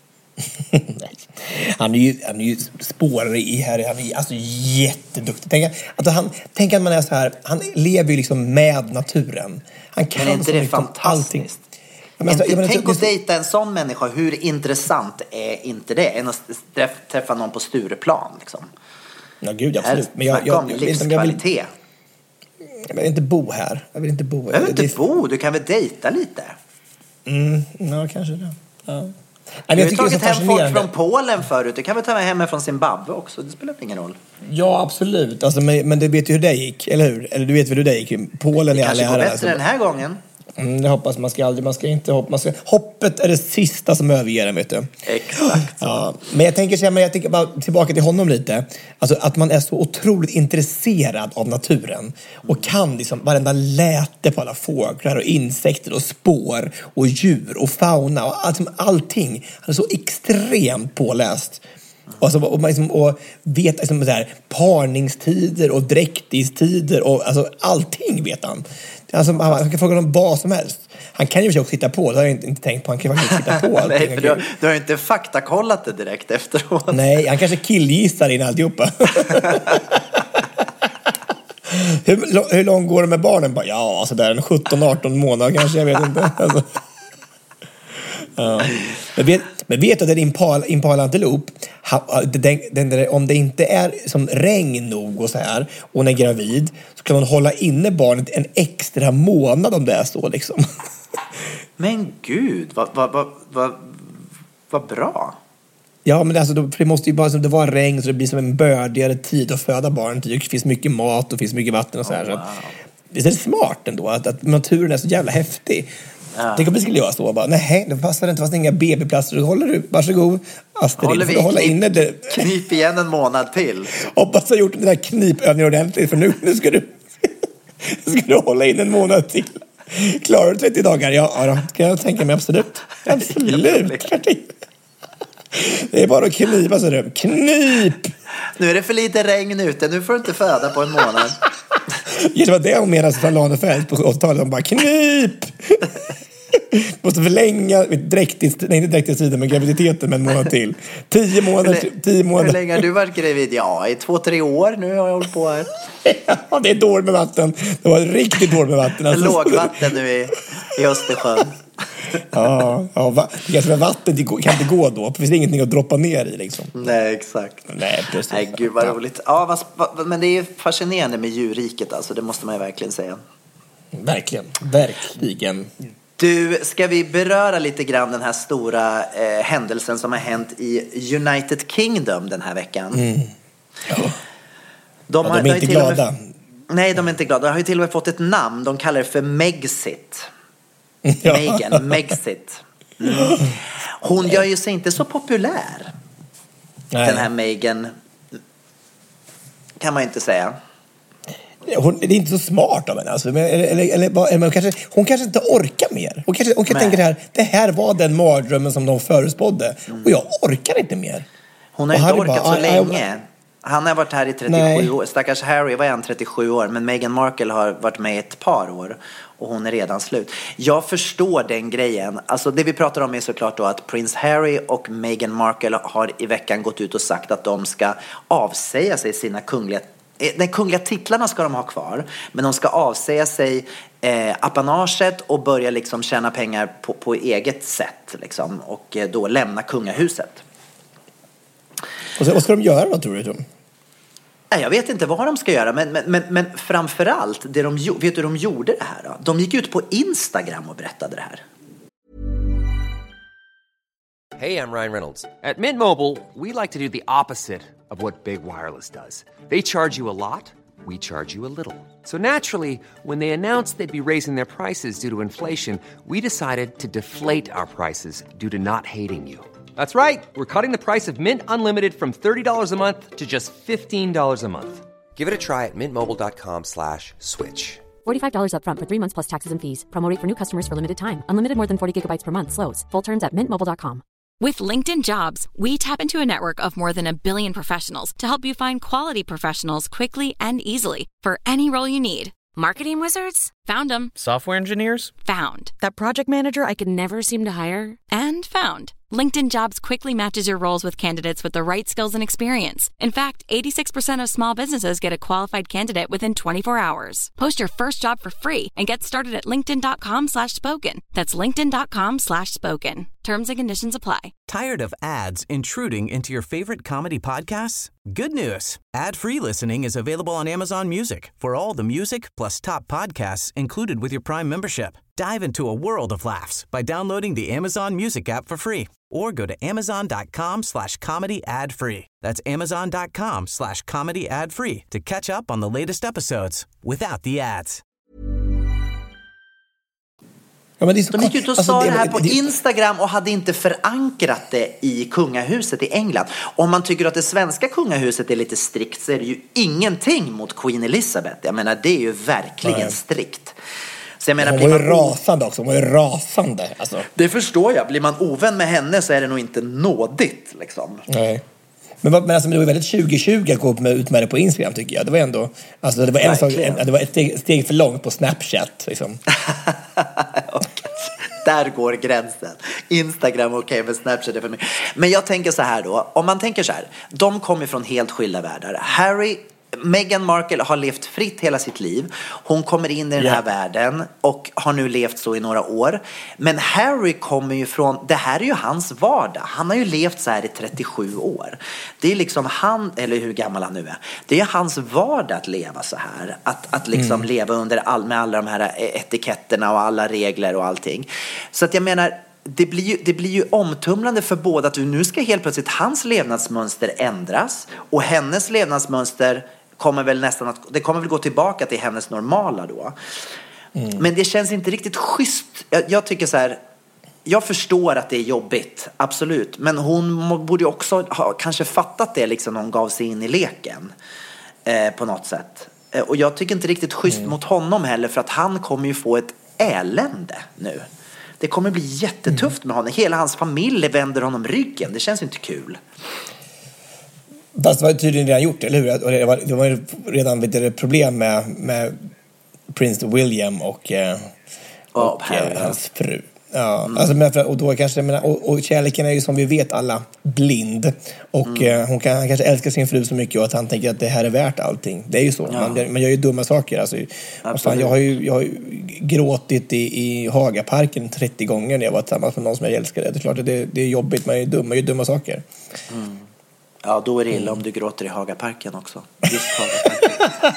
Nej. Han är ju, han är ju spårare i här, han är alltså jätteduktig. Tänk att han, tänk att man är så här, han lever ju liksom med naturen. Han kan men är inte så det fantastiskt? Ja, men, inte, jag menar, tänk att dejta en sån människa, hur intressant är inte det än att träffa någon på Stureplan liksom? Ja, gud, absolut. Men jag, jag, jag, livskvalitet. Jag vill, jag vill inte bo här. Jag vill inte bo här. Jag vill inte det, bo, du kan väl dejta lite? Mm, ja, kanske det. Ja. Nej, du har tagit hem folk från Polen förut. Du kan väl ta med hem från Zimbabwe också. Det spelar ingen roll. Ja, absolut. Alltså, men, men du vet ju hur det gick, eller hur? Eller du vet väl hur det gick. Polen är alla här. Det kanske går bättre den här gången. Mm, det hoppas man ska aldrig. Man ska inte hoppa. Man ska, hoppet är det sista som överger en, vet du. Exakt. Ja, men jag tänker så här, men jag tänker bara tillbaka till honom lite. Alltså att man är så otroligt intresserad av naturen. Och kan liksom varenda läte på alla fåglar och insekter och spår och djur och fauna och alltså, allting. Han är så extremt påläst. Alltså, och, man liksom, och vet liksom, så här, parningstider och dräktigstider och alltså, allting vet han. Alltså, han, han kan fråga om vad som helst. Han kan ju också hitta på, det har jag inte, inte tänkt på. Han kan faktiskt hitta på allting. Nej, för du har, du har inte faktakollat det direkt efteråt. Nej, han kanske killgissar in alltihopa. hur, hur långt går det med barnen? Bara, ja, alltså där en sjutton arton månader kanske, jag vet inte. Alltså. Ja. Men vet, Men vet du att en impal, impalantilop, den, den, den, om det inte är som regn nog och så här, och hon är gravid, så kan hon hålla inne barnet en extra månad om det är så liksom. Men gud, vad, vad, vad, vad, vad bra. Ja, men alltså, det måste ju bara som det var regn så det blir som en bördigare tid att föda barnet. Det finns mycket mat och finns mycket vatten och så här. Oh, wow. Så det är smart ändå att, att naturen är så jävla häftig. Ja. Tänk om vi skulle göra så. Bara, nej, det passar inte. Det fanns inga B B-platser. Du håller du. Varsågod. Astrid, håller vi hålla knip, inne det. Knip igen en månad till. Hoppas jag har gjort den där knipövningen ordentligt. För nu, nu ska du ska du hålla in en månad till. Klarar du trettio dagar? Ja, ja då. Kan jag tänka mig absolut. Absolut. Det är bara att knipa så du. Knip! Nu är det för lite regn ute. Nu får du inte föda på en månad. Det var det hon menade från Lanefält på åttiotalet. De bara, knip! Måste förlänga dräktigt, nej inte dräktigt tiden, men graviditeten med en månad till. Tio månader. Hur, tio månader. Hur länge har du varit gravid? Ja, i två, tre år. Nu har jag hållit på här. Ja, det är dåligt med vatten. Det var riktigt dåligt med vatten. Alltså. Lågvatten nu i, i Östersjön. Ja, ja va, det vatten det kan inte gå då. För det finns ingenting att droppa ner i liksom. Nej, exakt. Nej, precis. Nej, gud vad roligt. Ja, vad, vad, men det är fascinerande med djurriket alltså. Det måste man ju verkligen säga. Verkligen, verkligen. Du, ska vi beröra lite grann den här stora eh, händelsen som har hänt i United Kingdom den här veckan? Mm. Ja. De, ja, har, de är inte de har glada. Med, nej, de är inte glada. De har ju till och med fått ett namn. De kallar det för Megxit. Ja. Meghan, Megxit. Mm. Hon gör ju sig inte så populär. Nej. Den här Meghan, kan man inte säga. Hon, det är inte så smart av henne alltså. eller, eller, eller, eller kanske, hon kanske inte orkar mer. Hon kanske, hon kanske tänker det här, det här var den mardrömmen som de förutspådde. Mm. Och jag orkar inte mer. Hon har ju inte orkat bara, så länge. Han har varit här i trettiosju nej. år. Stackars Harry var han trettiosju år. Men Meghan Markle har varit med ett par år. Och hon är redan slut. Jag förstår den grejen. Alltså det vi pratar om är såklart då att Prince Harry och Meghan Markle har i veckan gått ut och sagt att de ska avsäga sig sina kungliga Den kungliga titlarna ska de ha kvar, men de ska avsäga sig eh, apanaget och börja liksom tjäna pengar på, på eget sätt liksom, och eh, då lämna kungahuset. Och så, vad ska de göra då, tror du? Nej, jag vet inte vad de ska göra, men, men, men, men framförallt, det de, vet du hur de gjorde det här då? De gick ut på Instagram och berättade det här. Hey, I'm Ryan Reynolds. At Mint Mobile, we like to do the opposite of what Big Wireless does. They charge you a lot, we charge you a little. So naturally, when they announced they'd be raising their prices due to inflation, we decided to deflate our prices due to not hating you. That's right. We're cutting the price of Mint Unlimited from thirty dollars a month to just fifteen dollars a month. Give it a try at mintmobile.com slash switch. forty-five dollars up front for three months plus taxes and fees. Promo rate for new customers for limited time. Unlimited more than forty gigabytes per month. Slows full terms at mint mobile dot com. With LinkedIn Jobs, we tap into a network of more than a billion professionals to help you find quality professionals quickly and easily for any role you need. Marketing wizards? Found them. Software engineers? Found. That project manager I could never seem to hire? And found. LinkedIn Jobs quickly matches your roles with candidates with the right skills and experience. In fact, eighty-six percent of small businesses get a qualified candidate within twenty-four hours. Post your first job for free and get started at linkedin.com slash spoken. That's linkedin.com slash spoken. Terms and conditions apply. Tired of ads intruding into your favorite comedy podcasts? Good news. Ad-free listening is available on Amazon Music for all the music plus top podcasts included with your Prime membership. Dive into a world of laughs by downloading the Amazon Music app for free or go to amazon.com slash comedy ad free. That's amazon.com slash comedy ad free to catch up on the latest episodes without the ads. Ja, men det är så de gick ut och alltså, sa det, det här på det, Instagram och hade inte förankrat det i kungahuset i England. Om man tycker att det svenska kungahuset är lite strikt så är det ju ingenting mot Queen Elizabeth. Jag menar, det är ju verkligen nej. strikt. Så jag menar, hon var ju man rasande också, hon var ju rasande. Alltså. Det förstår jag. Blir man ovän med henne så är det nog inte nådigt. Liksom. Nej. Men, men, alltså, men det var väldigt tjugo tjugo att gå med, ut med det på Instagram tycker jag. Det var ändå, alltså, det var, en sak, en, det var ett steg, steg för långt på Snapchat. Liksom. Där går gränsen. Instagram okej, okay, men Snapchat är för mycket. Men jag tänker så här då. Om man tänker så här. De kommer från helt skilda världar. Harry Meghan Markle har levt fritt hela sitt liv. Hon kommer in i den här yeah. världen och har nu levt så i några år. Men Harry kommer ju från, det här är ju hans vardag. Han har ju levt så här i trettiosju år. Det är liksom han, eller hur gammal han nu är. Det är hans vardag att leva så här. Att, att liksom mm. leva under all, med alla de här etiketterna och alla regler och allting. Så att jag menar, Det blir, ju, det blir ju omtumlande för båda att nu ska helt plötsligt hans levnadsmönster ändras och hennes levnadsmönster kommer väl nästan att, det kommer väl gå tillbaka till hennes normala då. Mm. Men det känns inte riktigt schysst. Jag, jag tycker så här, jag förstår att det är jobbigt, absolut. Men hon borde ju också ha kanske fattat det liksom när hon gav sig in i leken eh, på något sätt. Eh, och jag tycker inte riktigt schysst mm. mot honom heller, för att han kommer ju få ett elände nu. Det kommer bli jättetufft med honom. Hela hans familj vänder honom ryggen. Det känns inte kul. Fast det var tydligen redan gjort, eller hur? Och det var, det var redan vet du, problem med, med Prins William och, och, oh, och eh, hans fru. Ja, mm. alltså, men, och då kanske, men, och, och kärleken är ju som vi vet alla blind. Och mm. eh, hon kan, han kanske älskar sin fru så mycket och att han tänker att det här är värt allting. Det är ju så. Ja. Man, man gör ju dumma saker. Alltså, fan, jag har ju, jag har ju gråtit i, i Hagaparken trettio gånger när jag var tillsammans med någon som jag älskade. Det är klart att det, det är jobbigt, man är dum, man gör dumma saker. Mm. Ja, då är det illa mm. om du gråter i Hagaparken också. Just Hagaparken.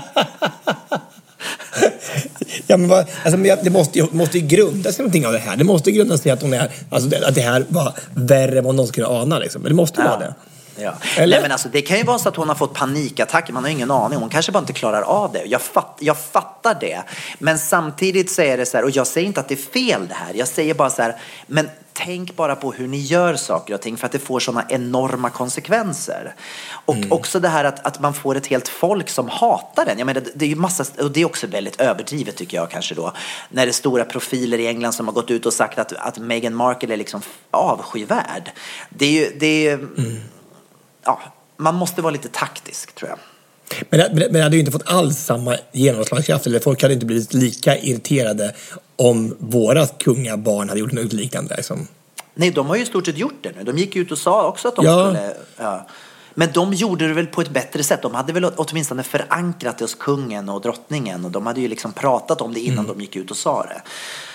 Ja, men vad, alltså, det måste, måste ju grunda sig någonting av det här. Det måste grunda sig att, hon är, alltså, att det här var värre än vad någon skulle ana. Liksom. Men det måste ju ja. vara det. Ja. Nej, men alltså, det kan ju vara så att hon har fått panikattacker. Man har ingen aning. Hon kanske bara inte klarar av det. Jag, fatt, jag fattar det. Men samtidigt säger det så här, och jag säger inte att det är fel det här. Jag säger bara så här, men tänk bara på hur ni gör saker och ting, för att det får sådana enorma konsekvenser. Och mm. också det här att, att man får ett helt folk som hatar den. Jag menar, det är ju massa, och det är också väldigt överdrivet tycker jag kanske då. När det är stora profiler i England som har gått ut och sagt att, att Meghan Markle är liksom avskyvärd. Det är ju, det är, mm. ja, man måste vara lite taktisk tror jag. Men, men det hade ju inte fått alls samma genomslagskraft, eller folk hade inte blivit lika irriterade om våra kungabarn hade gjort något liknande. Liksom. Nej, de har ju i stort sett gjort det nu. De gick ut och sa också att de ja. skulle... Ja. Men de gjorde det väl på ett bättre sätt. De hade väl åtminstone förankrat det hos kungen och drottningen. Och de hade ju liksom pratat om det innan mm. de gick ut och sa det.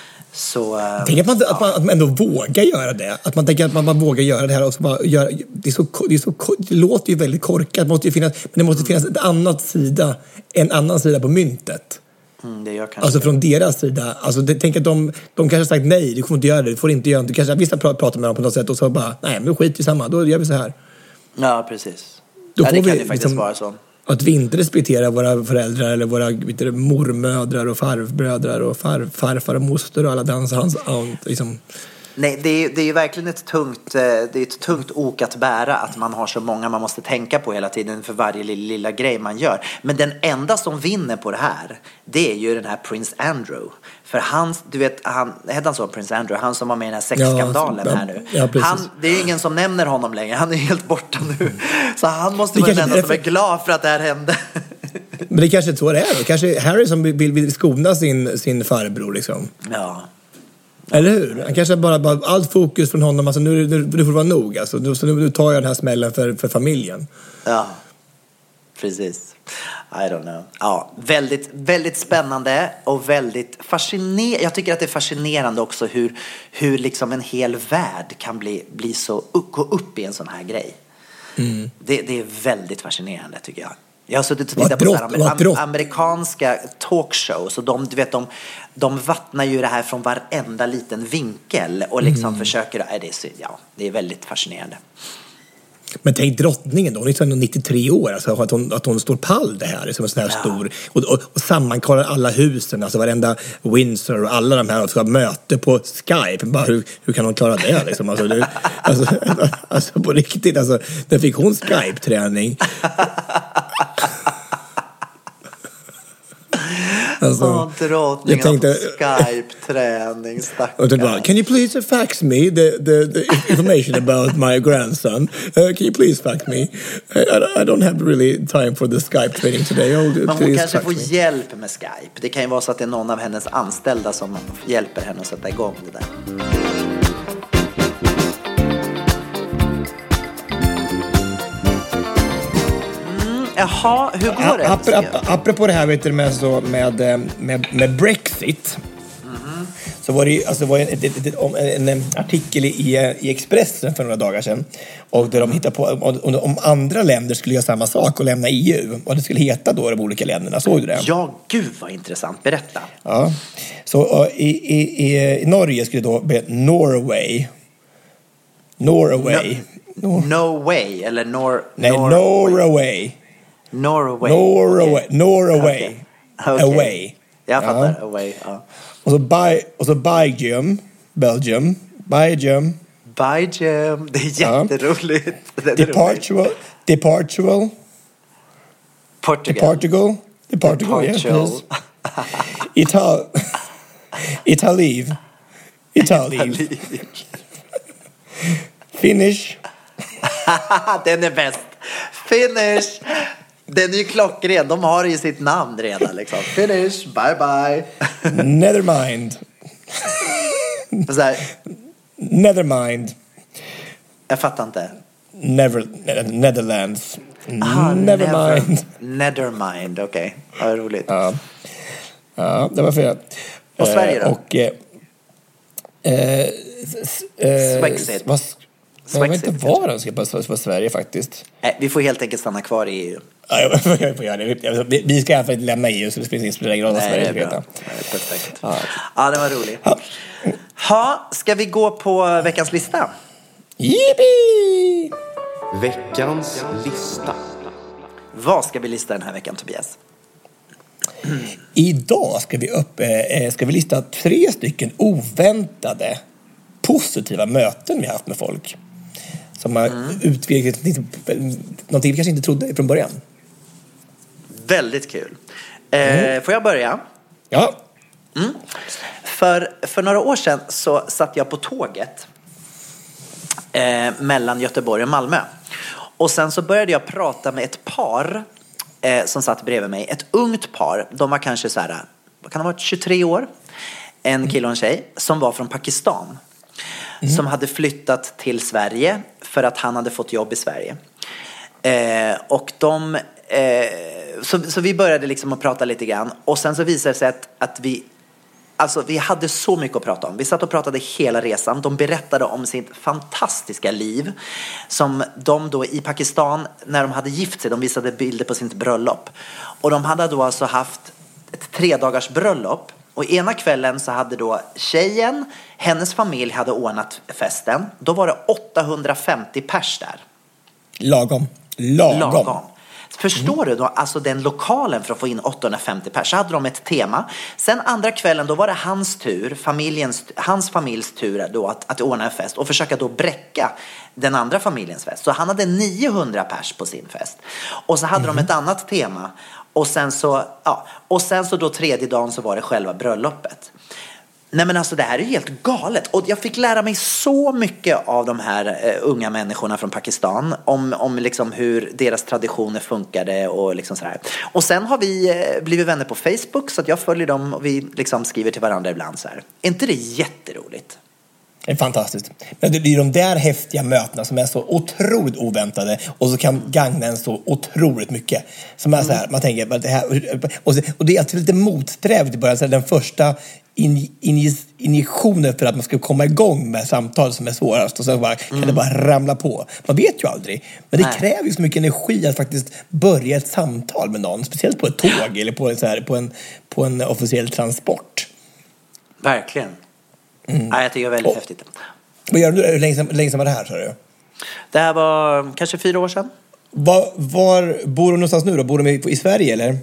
Så, äh, tänk att man, ja. att, man, att man ändå vågar göra det. Att man tänker att man, man vågar göra det här. Och så bara göra, det, är så, det, är så, det låter ju väldigt korkat. Det måste ju finnas, men det måste finnas en annan sida, en annan sida på myntet. Mm, det gör alltså från deras sida. Alltså, det, tänk att de, de kanske sagt nej, du kommer inte göra det. Du får inte göra det. Du kanske vissa pratar med dem på något sätt och så bara, nej men skit i samma. Då gör vi så här. Ja, precis. Då ja, får det kan vi, ju faktiskt liksom, vara så. Att vi inte respekterar våra föräldrar eller våra vet du, mormödrar och farbrödrar och far, farfar och moster och alla dans hans liksom. Nej, det är, det är ju verkligen ett tungt, det är ett tungt ok att bära att man har så många man måste tänka på hela tiden för varje lilla, lilla grej man gör. Men den enda som vinner på det här, det är ju den här Prince Andrew. För han, du vet, han, heter han så, Prince Andrew, han som var med i den här sexskandalen ja, här nu. Ja, han, det är ju ingen som nämner honom längre, han är helt borta nu. Så han måste vara den enda som är glad för att det här hände. Men det kanske inte så det är då. Kanske Harry som vill, vill skona sin, sin farbror liksom. Ja. Eller hur? Han kanske bara, bara allt fokus från honom. Alltså nu, nu, nu får det vara nog. Alltså, nu, så nu, nu tar jag den här smällen för, för familjen. Ja, precis. I don't know. Ja, väldigt, väldigt spännande och väldigt fascinerande. Jag tycker att det är fascinerande också hur, hur liksom en hel värld kan bli, bli så gå upp i en sån här grej. Mm. Det, det är väldigt fascinerande tycker jag. Jag har suttit och tittat på så här, am, amerikanska talkshows och de, du vet, de, de vattnar ju det här från varenda liten vinkel och liksom mm. försöker, äh, det, är så, ja, det är väldigt fascinerande. Men tänk drottningen då, hon är nittiotre år, alltså, att, hon, att hon står pall det här som en sån här ja. stor, och, och, och sammankallar alla husen, alltså varenda Windsor och alla de här och ska möte på Skype, bara hur, hur kan hon klara det liksom? Alltså, det, alltså, alltså på riktigt, alltså, där fick hon Skype-träning. Alltså, oh, drottningen tänkte, Skype-träning, stackarn. Can you please fax me the, the, the information about my grandson? Uh, can you please fax me? I, I don't have really time for the Skype training today. I'll, Men hon kanske får me. hjälp med Skype. Det kan ju vara så att det är någon av hennes anställda som hjälper henne att sätta igång det där. Jaha, hur går det? Ap- ap- apropå det här vet du, med, så, med, med, med Brexit. Mm. Så var det ju, alltså, var det ett, ett, ett, en, en artikel i, i Expressen för några dagar sedan. Och där de hittade på om, om andra länder skulle göra samma sak och lämna E U. Vad det skulle heta då, de olika länderna. Såg du det? Ja, gud vad intressant. Berätta. Ja. Så i, i, i, i Norge skulle det då bli Norway. Norway. No, Nor- no way, eller nor... Nej, Norway. Norway. Norway. Okay. Norway. Okay. Okay. Away. Jag fattar. Ja. Away, ja. Och så, by, och så Belgium. Belgium. Belgium. Belgium. Det är jätteroligt. Ja. Det är Departual. Departual. Portugal. Departual. Departual, Departual. Yes. Ital... Italiv. Italiv. Finish. Den är bäst. Finish. Den är ju klockren. De har ju sitt namn redan liksom. Finish. Bye bye. Nethermind. Så här. Nethermind. Jag fattar inte. Never, Netherlands. Ah, Nevermind. Nethermind, okej. Okay. Ja, roligt. Ja. Ja, det var fel. Och Sverige då? Eh, och... Eh, eh, Swexit. Vad, jag vet inte vad de ska på, på Sverige faktiskt. Nej, vi får helt enkelt stanna kvar i E U. Ja, jag får, jag får göra det. Vi, vi ska i alla fall inte lämna E U så det finns ingen roll vad Sverige ska veta. Perfekt. Ja. Ja, det var roligt. Ja. Ha, ska vi gå på veckans lista? Yippie! Veckans lista. Vad ska vi lista den här veckan, Tobias? Mm. Idag ska vi, upp, eh, ska vi lista tre stycken oväntade positiva möten vi haft med folk. Som har mm. utvecklat någonting vi kanske inte trodde från början. Väldigt kul. Eh, mm. Får jag börja? Ja. Mm. För, för några år sedan så satt jag på tåget eh, mellan Göteborg och Malmö. Och sen så började jag prata med ett par eh, som satt bredvid mig. Ett ungt par. De var kanske så här, vad kan det ha varit, tjugotre år. En kille och en tjej som var från Pakistan. Mm. Som hade flyttat till Sverige för att han hade fått jobb i Sverige. Eh, och de... Eh, så, så vi började liksom att prata lite grann. Och sen så visade det sig att, att vi... Alltså vi hade så mycket att prata om. Vi satt och pratade hela resan. De berättade om sitt fantastiska liv. Som de då i Pakistan, när de hade gift sig, de visade bilder på sitt bröllop. Och de hade då alltså haft ett tre dagars bröllop. Och ena kvällen så hade då tjejen, hennes familj hade ordnat festen. Då var det åttahundrafemtio pers där. Lagom. Lagom. Lagom. Förstår mm. du då, alltså den lokalen för att få in åttahundrafemtio pers, så hade de ett tema. Sen andra kvällen då var det hans tur, familjens, hans familjs tur då att, att ordna en fest och försöka då bräcka den andra familjens fest. Så han hade niohundra pers på sin fest. Och så hade mm. de ett annat tema. Och sen så, ja, och sen så då tredje dagen så var det själva bröllopet. Nej men alltså det här är helt galet. Och jag fick lära mig så mycket av de här uh, unga människorna från Pakistan. Om, om liksom hur deras traditioner funkade och liksom sådär. Och sen har vi uh, blivit vänner på Facebook. Så att jag följer dem och vi liksom skriver till varandra ibland så här. Är inte det jätteroligt? Det är fantastiskt. Men det är de där häftiga mötena som är så otroligt oväntade och så kan gagna en så otroligt mycket. Som är så här, man tänker, det här, och, så, och det är alltid lite motsträvigt i början. Så den första in, in, injektionen för att man ska komma igång med samtal som är svårast och så bara, mm. kan det bara ramla på. Man vet ju aldrig. Men det Nej. kräver ju så mycket energi att faktiskt börja ett samtal med någon. Speciellt på ett tåg eller på, så här, på, en, på en officiell transport. Verkligen. Mm. Ja, jag tycker det är väldigt och, häftigt. Vad gör du? Hur länge, länge var det här, sa du? Det här var kanske fyra år sedan. Var, var bor de någonstans nu då? Bor de i, i Sverige eller?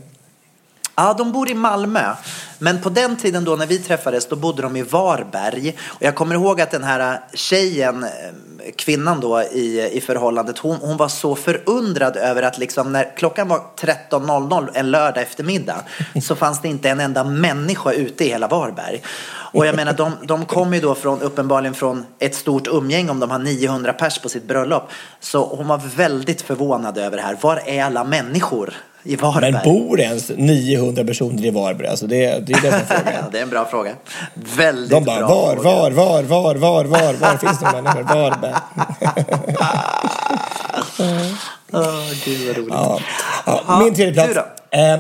Ja, de bor i Malmö. Men på den tiden då när vi träffades, då bodde de i Varberg. Och jag kommer ihåg att den här tjejen, kvinnan då i, i förhållandet, hon, hon var så förundrad över att liksom när klockan var tretton noll noll en lördag eftermiddag så fanns det inte en enda människa ute i hela Varberg. Och jag menar, de, de kom ju då från, uppenbarligen från ett stort umgäng om de har niohundra pers på sitt bröllop. Så hon var väldigt förvånad över det här. Var är alla människor i Varberg? Men bor ens niohundra personer i Varberg? Alltså det, det är den frågan. Det är en bra fråga. Väldigt de bara, bra var, fråga. var, var, var, var, var, var finns de människor? Varberg. oh, gud vad roligt. Ja. Ja, min tredje plats. Eh,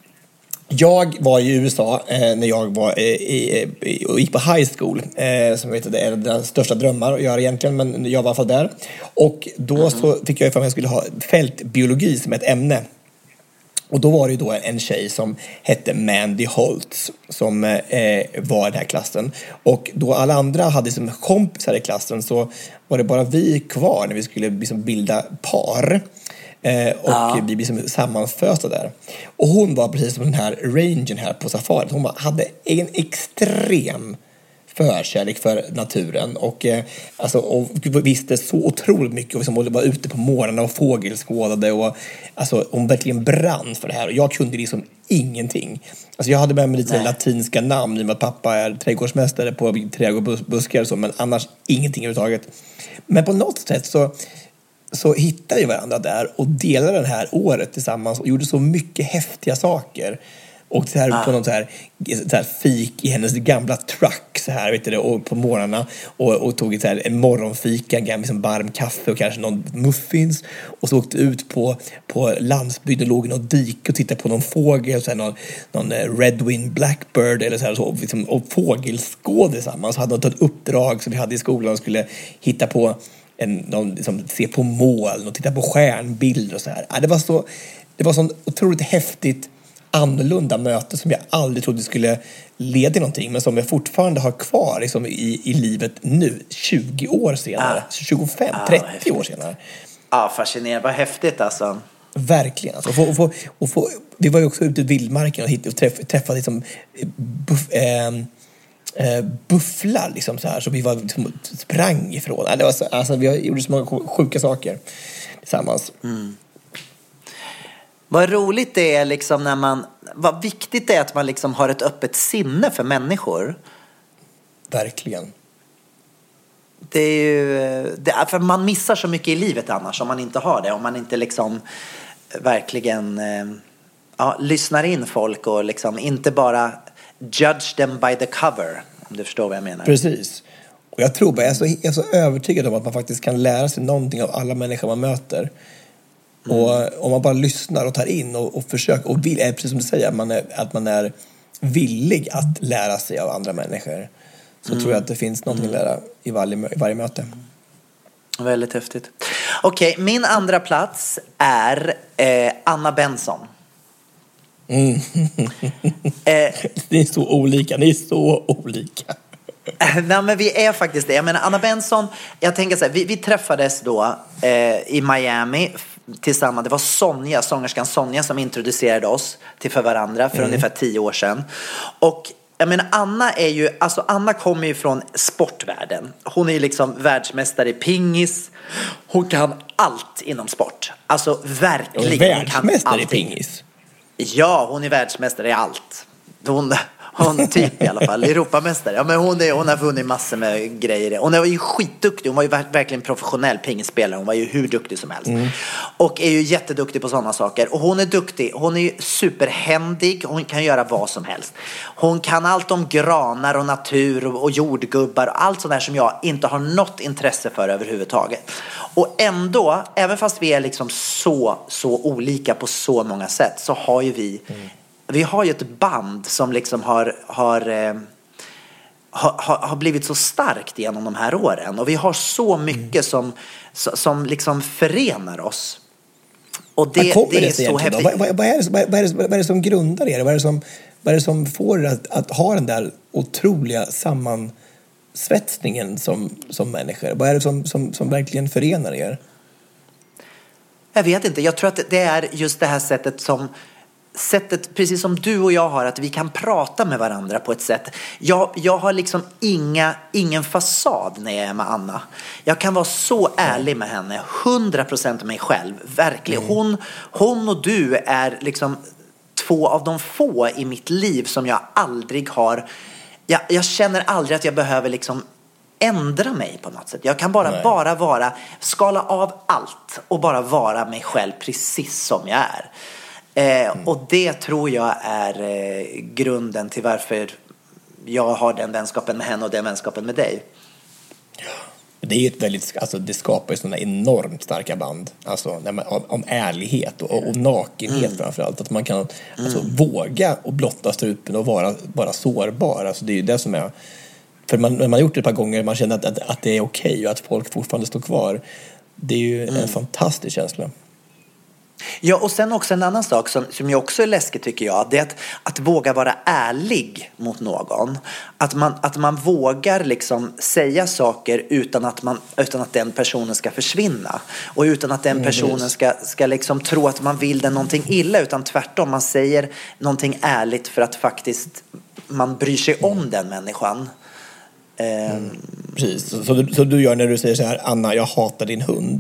jag var i U S A eh, när jag var i, i, i, och gick på high school. Eh, som vet, det är den största drömmar att göra egentligen, men jag var i alla fall där. Och då mm. så fick jag för att jag skulle ha fältbiologi som ett ämne. Och då var det ju då en tjej som hette Mandy Holtz som eh, var i den här klassen. Och då alla andra hade som kompisar i klassen så var det bara vi kvar när vi skulle liksom bilda par. Eh, och ja. vi blev liksom sammanfösta där. Och hon var precis som den här rangern här på safaret. Hon var, hade en extrem förkärlek för naturen och, eh, alltså, och visste så otroligt mycket och liksom, var ute på morgonen och fågelskådade och alltså, hon verkligen brann för det här och jag kunde liksom ingenting. Alltså, jag hade med mig lite Nej. latinska namn i och med att pappa är trädgårdsmästare på trädgårdsbuskar och så, men annars ingenting överhuvudtaget. Men på något sätt så så hittade vi varandra där och delade det här året tillsammans och gjorde så mycket häftiga saker. Och så här ah. på något så här, så här fik i hennes gamla truck så här, vet du det, och på morgnarna och, och tog ett så här, en morgonfika, en liksom varm kaffe och kanske någon muffins och så åkte ut på, på landsbygden, låg i någon dike och tittade på någon fågel, så här, någon, någon Redwing Blackbird eller så här, så, liksom, och fågelskåd tillsammans. Så hade de ett uppdrag som vi hade i skolan och skulle hitta på en, någon, liksom, se på moln och titta på stjärnbilder och så här. Ja, det var så det var så otroligt häftigt annorlunda möte som jag aldrig trodde skulle leda till någonting, men som jag fortfarande har kvar liksom, i, i livet nu, tjugo år senare, ah. tjugofem, trettio ah, år senare. Ja, fascinerande. Vad häftigt alltså. Verkligen. Alltså. Och få, och få, och få, vi var ju också ute i vildmarken och, hittade, och träff, träffade liksom, buff, eh, eh, bufflar liksom, så här, så vi var, liksom, sprang ifrån. Det var så, alltså, vi gjorde så många sjuka saker tillsammans. Mm. Vad roligt det är liksom när man, vad viktigt det är att man liksom har ett öppet sinne för människor. Verkligen. Det är ju, det är, för man missar så mycket i livet annars om man inte har det. Om man inte liksom verkligen ja, lyssnar in folk och liksom inte bara judge them by the cover, om du förstår vad jag menar. Precis. Och jag tror bara, jag är så, jag är så övertygad om att man faktiskt kan lära sig någonting av alla människor man möter. Mm. Och om man bara lyssnar och tar in och, och försöker och vill, är precis som du säger, att man är, att man är villig att lära sig av andra människor, så mm. tror jag att det finns någonting mm. att lära i varje, i varje möte. Väldigt häftigt. Okej, okay, min andra plats är eh, Anna Benson. Mm. eh, Ni är så olika, ni är så olika. Nej, men vi är faktiskt det. Jag menar, Anna Benson, jag tänker så här, vi, vi träffades då eh, i Miami tillsammans. Det var Sonja, sångerskan Sonja, som introducerade oss till för varandra för mm. ungefär tio år sedan. Och jag menar, Anna är ju, alltså Anna kommer ju från sportvärlden. Hon är ju liksom världsmästare i pingis. Hon kan allt inom sport. Alltså verkligen. Hon är världsmästare i pingis. Ja, hon är världsmästare i allt. Hon... Hon typ i alla fall, Europamästare. Ja, men hon, är, hon har vunnit massor med grejer. Hon var ju skitduktig, hon var ju verkligen professionell pingisspelare. Hon var ju hur duktig som helst. Mm. Och är ju jätteduktig på sådana saker. Och hon är duktig, hon är ju superhändig. Hon kan göra vad som helst. Hon kan allt om granar och natur och, och jordgubbar och allt sånt där som jag inte har något intresse för överhuvudtaget. Och ändå, även fast vi är liksom så, så olika på så många sätt, så har ju vi... Mm. Vi har ju ett band som liksom har, har, eh, har, har blivit så starkt genom de här åren. Och vi har så mycket som, som liksom förenar oss. Och det, det, det är så häftigt. Vad, vad, vad, är det, vad, är det, vad är det som grundar er? Vad är det som, vad är det som får er att, att ha den där otroliga sammansvetsningen som, som människor? Vad är det som, som, som verkligen förenar er? Jag vet inte. Jag tror att det är just det här sättet som... Sättet, precis som du och jag har, att vi kan prata med varandra på ett sätt. Jag, jag har liksom inga, ingen fasad när jag är med Anna. Jag kan vara så ärlig med henne. hundra procent mig själv. Verkligen. Mm. Hon, hon och du är liksom två av de få i mitt liv som jag aldrig har... Jag, jag känner aldrig att jag behöver liksom ändra mig på något sätt. Jag kan bara, bara vara... Skala av allt och bara vara mig själv precis som jag är. Eh, mm. Och det tror jag är eh, grunden till varför jag har den vänskapen med henne och den vänskapen med dig. Det är ett väldigt, alltså det skapar ju sådana enormt starka band. Alltså när man, om, om ärlighet och, och nakenhet mm. framförallt. Att man kan mm. alltså, våga och blotta strupen och vara bara sårbar. Alltså det är ju det som är... För man, när man har gjort det ett par gånger, man känner att, att, att det är okej och att folk fortfarande står kvar. Det är ju mm. en fantastisk känsla. Ja, och sen också en annan sak som, som ju också är läskigt tycker jag. Det är att, att våga vara ärlig mot någon. Att man, att man vågar liksom säga saker utan att, man, utan att den personen ska försvinna. Och utan att den personen ska, ska liksom tro att man vill den någonting illa. Utan tvärtom, man säger någonting ärligt för att faktiskt man bryr sig om den människan. Mm. Precis, så, så, du, så du gör när du säger så här: Anna, jag hatar din hund.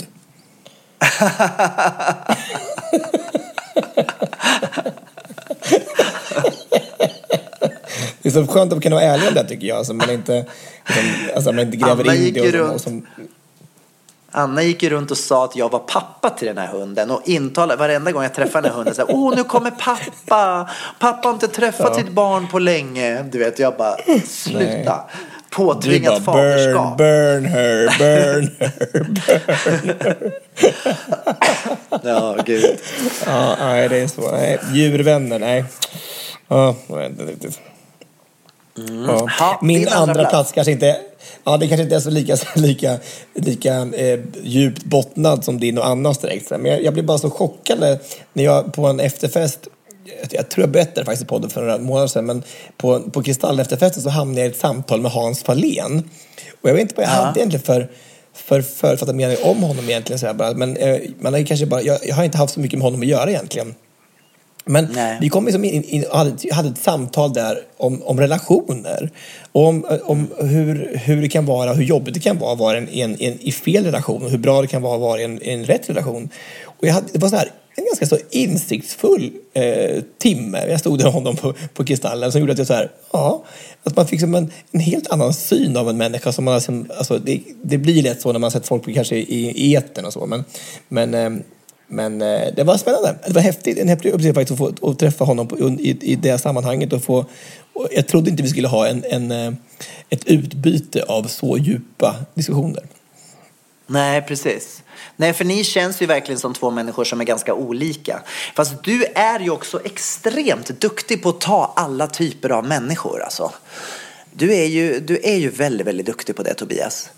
Det är så skönt att man kan vara ärlig där tycker jag. Alltså man inte, liksom, alltså man inte gräver Anna in det och, runt, och som... Anna gick ju runt och sa att jag var pappa till den här hunden. Och intalade varenda gång jag träffade den här hunden så här: åh, nu kommer pappa. Pappa har inte träffat ja. sitt barn på länge. Du vet, jag bara, sluta. Nej. Påtvingat bara, faderskap. Burn, burn her, burn her, burn her. Ja, gud. Ja, nej, det är så. Nej, djurvänner, nej. Ja, inte riktigt. Mm. Ja. Ha, Min andra plats. plats kanske inte... Ja, det kanske inte är så lika, lika, lika eh, djupt bottnad som din och Annas direkt. Men jag, jag blev bara så chockad när jag på en efterfest... Jag tror jag berättade faktiskt i podden för några månader sedan, men på, på Kristall efterfesten så hamnade jag i ett samtal med Hans Fahlén. Och jag vet inte vad jag ja. hade egentligen för, för, för, för att mening om honom egentligen. Så här bara. Men eh, man har kanske bara, jag, jag har inte haft så mycket med honom att göra egentligen. Men Nej. vi kom liksom in, in och hade, hade ett samtal där om, om relationer. Och om, om hur, hur det kan vara, hur jobbigt det kan vara att vara en, en, en, i fel relation. Och hur bra det kan vara att vara i en, en rätt relation. Och jag hade, det var så här... en ganska så insiktsfull eh, timme. Jag stod där honom på, på Kristallen som gjorde att jag så här, ja, att man fick som en, en helt annan syn av en människa som man alltså, det, det blir lätt så när man sett folk kanske i, i etern och så, men men, eh, men eh, det var spännande. Det var häftigt, en häftig upplevelse faktiskt att få att träffa honom på, i, i det sammanhanget och få, och jag trodde inte vi skulle ha en, en, ett utbyte av så djupa diskussioner. Nej, precis. Nej, för ni känns ju verkligen som två människor som är ganska olika. Fast du är ju också extremt duktig på att ta alla typer av människor. Alltså. Du är ju, du är ju väldigt, väldigt duktig på det, Tobias.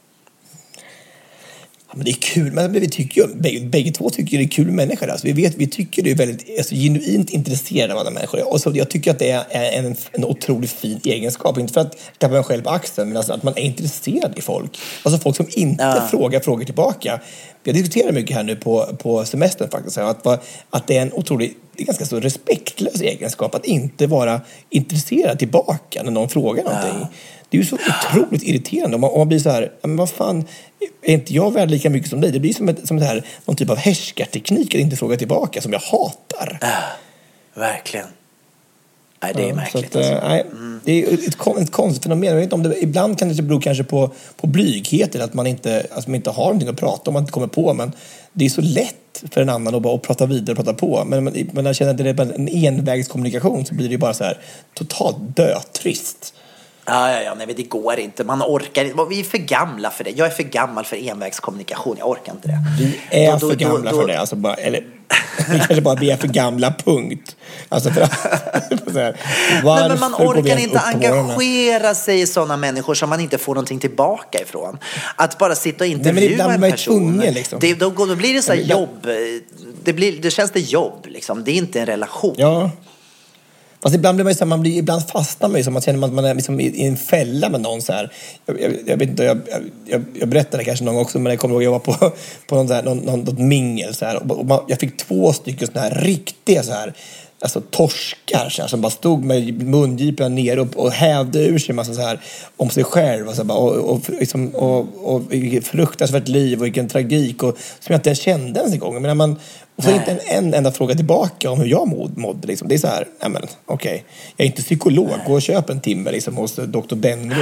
Ja, men det är kul, men vi tycker ju, bägge, bägge två tycker det är kul människor. Alltså, vi, vet, vi tycker det är väldigt alltså, genuint intresserade av andra människor. Och så, jag tycker att det är en, en otroligt fin egenskap. Inte för att tappa en själv på axeln, men alltså, att man är intresserad i folk. Alltså folk som inte ja. frågar frågor tillbaka. Jag diskuterar mycket här nu på, på semestern faktiskt. Att, att det är en otroligt, det är ganska så respektlös egenskap att inte vara intresserad tillbaka när någon frågar någonting. Ja. Det är ju så otroligt irriterande om man, om man blir så här, men vad fan, är inte jag värd lika mycket som dig? Det blir som, ett, som det här, någon typ av härskarteknik att inte fråga tillbaka som jag hatar. Ja, verkligen. Nej, det är ja, märkligt. Så att, alltså. nej, mm. Det är ett, ett, ett konstigt fenomen. Jag vet inte om det, ibland kan det bero kanske på, på blyghet eller att man inte, alltså man inte har någonting att prata om, man inte kommer på. Men det är så lätt för en annan att bara att prata vidare och prata på. Men, men, men jag känner att det är en envägskommunikation så blir det ju bara så här totalt dötrist. Ja, ja, ja, nej, det går inte. Man orkar inte. Vi är för gamla för det. Jag är för gammal för envägskommunikation. Jag orkar inte det. Vi är då, för då, gamla då, för det. Alltså bara, eller, vi kanske bara vi är för gamla, punkt. Alltså för att, så här, nej, men man orkar inte engagera sig i sådana människor som man inte får någonting tillbaka ifrån. Att bara sitta och intervjua en person. Tvungen, liksom. det, då, då blir det så här ja, jobb. Det, blir, det känns det jobb, liksom. Det är inte en relation. Ja. Fast ibland blir man ju så här, man blir ibland fastnar man ju som man känner att man är liksom i en fälla med någon så här. Jag, jag, jag vet inte, jag, jag, jag berättade kanske någon gång också, men jag kommer ihåg jag var på, på någon så här, någon, någon, något mingel så här, och man, jag fick två stycken såna här riktiga så här, alltså torskar så här, som bara stod med mungiporna ner och, och hävde ur sig massa så här om sig själv och så bara, och, och, liksom, och, och, och vilket fruktansvärt liv och vilken tragik och som jag inte ens kände ens en gång. Men man och så inte en, en enda fråga tillbaka om hur jag mådde. Måd, liksom. Det är så här, nej men okej. Okay. Jag är inte psykolog. Gå och köp en timme liksom, hos doktor Benro.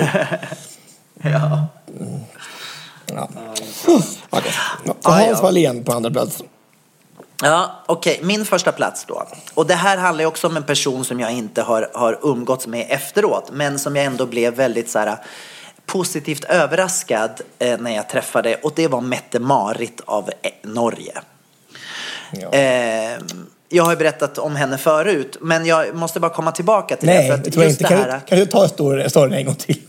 ja. Mm. Ja. Okay. Så Hans Fahlén på andra plats. Ja, okej. Okay. Min första plats då. Och det här handlar ju också om en person som jag inte har, har umgåtts med efteråt. Men som jag ändå blev väldigt så här positivt överraskad eh, när jag träffade, och det var Mette-Marit av eh, Norge. Ja. Eh, jag har ju berättat om henne förut, men jag måste bara komma tillbaka till Nej, det. För att det tror jag inte. Det kan, här... du, kan du ta storyn en gång till?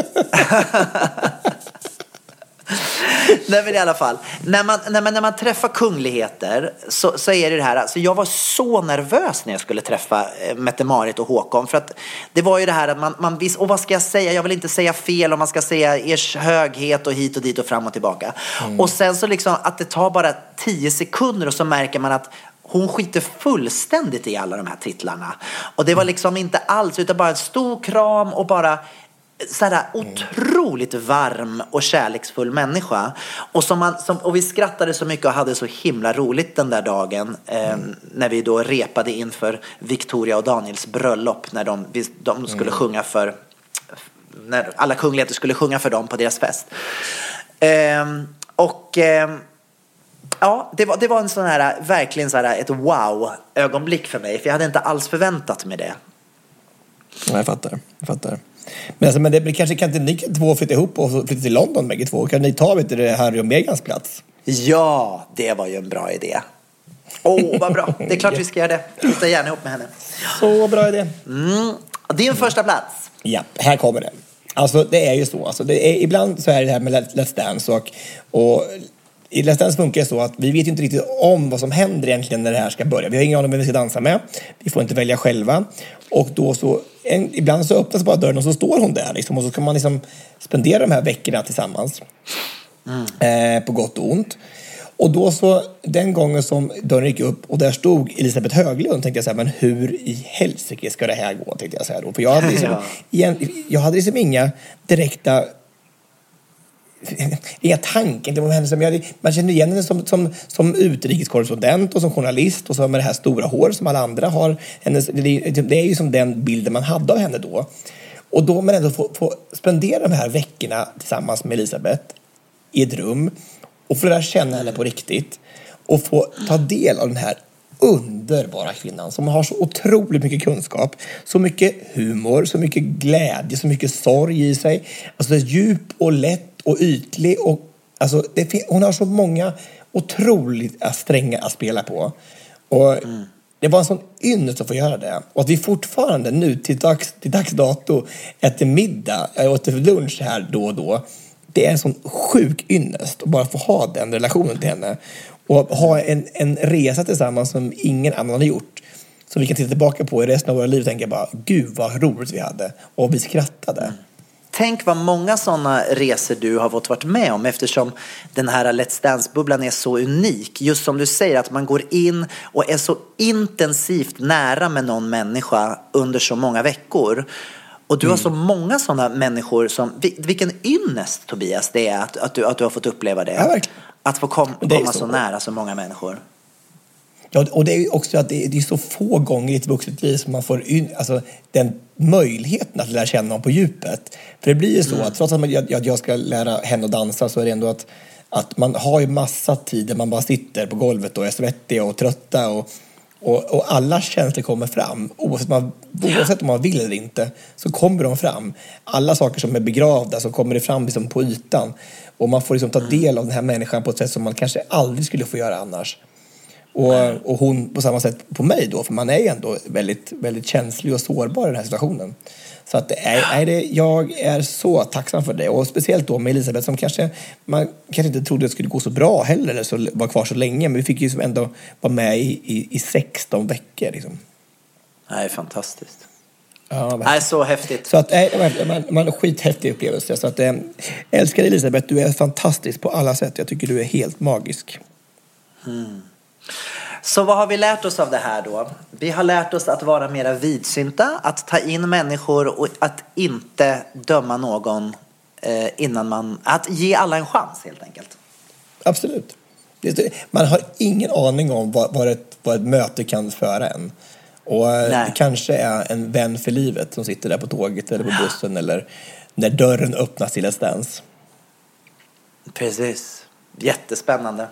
Nej, men i alla fall, när man, när man, när man träffar kungligheter så, så är det det här, alltså jag var så nervös när jag skulle träffa Mette-Marit och Håkon, för att det var ju det här att man, man visste, och vad ska jag säga, jag vill inte säga fel, och man ska säga ers höghet och hit och dit och fram och tillbaka. Mm. Och sen så liksom att det tar bara tio sekunder och så märker man att hon skiter fullständigt i alla de här titlarna. Och det var liksom inte alls, utan bara en stor kram och bara sådär otroligt varm och kärleksfull människa. Och, som man, som, och vi skrattade så mycket och hade så himla roligt den där dagen eh, mm. när vi då repade inför Victoria och Daniels bröllop, när de, de skulle mm. sjunga för, när alla kungligheter skulle sjunga för dem på deras fest. Eh, och eh, ja, det var, det var en sån här, verkligen så här ett wow-ögonblick för mig, för jag hade inte alls förväntat mig det. Ja, jag fattar, jag fattar. Men, alltså, men det kanske kan inte ni två flytta ihop och flytta till London bägge två. Kan ni ta vet du, det Harry och Megans plats? Ja, det var ju en bra idé. Åh, oh, vad bra. Det är klart vi ska göra det. Flytta gärna ihop med henne. Så bra idé. Mm. Din första plats. Ja, här kommer det. Alltså det är ju så. Alltså, det är, ibland så är det här med Let's Dance och, och i Let's Dance funkar det så att vi vet inte riktigt om vad som händer egentligen när det här ska börja. Vi har ingen aning om vem vi ska dansa med. Vi får inte välja själva. Och då så, en, ibland så öppnas bara dörren och så står hon där. Liksom, och så kan man liksom spendera de här veckorna tillsammans. Mm. Eh, på gott och ont. Och då så, den gången som dörren gick upp och där stod Elisabeth Höglund, tänkte jag så här, men hur i helsike ska det här gå, tänkte jag så här då. För jag hade liksom, ja. igen, jag hade liksom inga direkta inga tankar om henne. Som jag, man känner igen henne som, som, som utrikeskorrespondent och som journalist och så med det här stora hår som alla andra har. Hennes, det, det är ju som den bilden man hade av henne då. Och då man ändå få, få spendera de här veckorna tillsammans med Elisabeth i ett rum och få lära känna henne på riktigt och få ta del av den här underbara kvinnan som har så otroligt mycket kunskap, så mycket humor, så mycket glädje, så mycket sorg i sig. Alltså det är djup och lätt och ytlig och alltså det, hon har så många otroligt stränga att spela på. Och mm. det var en sån ynnest att få göra det. Och att vi fortfarande nu till dags, till dags dato äter middag och äter lunch här då och då. Det är en sån sjuk ynnest att bara få ha den relationen till henne. Och ha en, en resa tillsammans som ingen annan har gjort. Som vi kan titta tillbaka på i resten av våra liv och tänka bara, gud vad roligt vi hade. Och vi skrattade. Mm. Tänk vad många sådana resor du har fått varit med om, eftersom den här Let's Dance-bubblan är så unik. Just som du säger, att man går in och är så intensivt nära med någon människa under så många veckor. Och du mm. har så många sådana människor som, vilken ynnest, Tobias, det är att, att, du, att du har fått uppleva det. Ja, att få kom, komma så, så nära så många människor. Ja, och det är ju också att det är, det är så få gånger i ett vuxet liv som man får alltså, den möjligheten att lära känna någon på djupet. För det blir ju så mm. att trots att jag, jag ska lära henne att dansa så är det ändå att, att man har ju massa tid där man bara sitter på golvet och är svettig och trötta och, och, och alla känslor kommer fram. Oavsett, man, oavsett om man vill eller inte så kommer de fram. Alla saker som är begravda så kommer det fram liksom på ytan. Och man får liksom ta del av den här människan på ett sätt som man kanske aldrig skulle få göra annars. Och, och hon på samma sätt på mig då, för man är ju ändå väldigt, väldigt känslig och sårbar i den här situationen. Så att är, är det, jag är så tacksam för det. Och speciellt då med Elisabeth som kanske man kanske inte trodde att det skulle gå så bra heller eller så var kvar så länge. Men vi fick ju ändå vara med i, i, i sexton veckor liksom. Det är fantastiskt. Ja, det är så häftigt. Så att är man, man har skithäftig upplevelse. Så att äh, älskar Elisabeth, du är fantastisk på alla sätt. Jag tycker du är helt magisk. Mm. Så vad har vi lärt oss av det här då? Vi har lärt oss att vara mera vidsynta, att ta in människor och att inte döma någon eh, innan man, att ge alla en chans helt enkelt. Absolut. Man har ingen aning om vad, vad, ett, vad ett möte kan föra en. Och det kanske är en vän för livet som sitter där på tåget eller på bussen eller när dörren öppnas till Let's Dance. Precis. Jättespännande.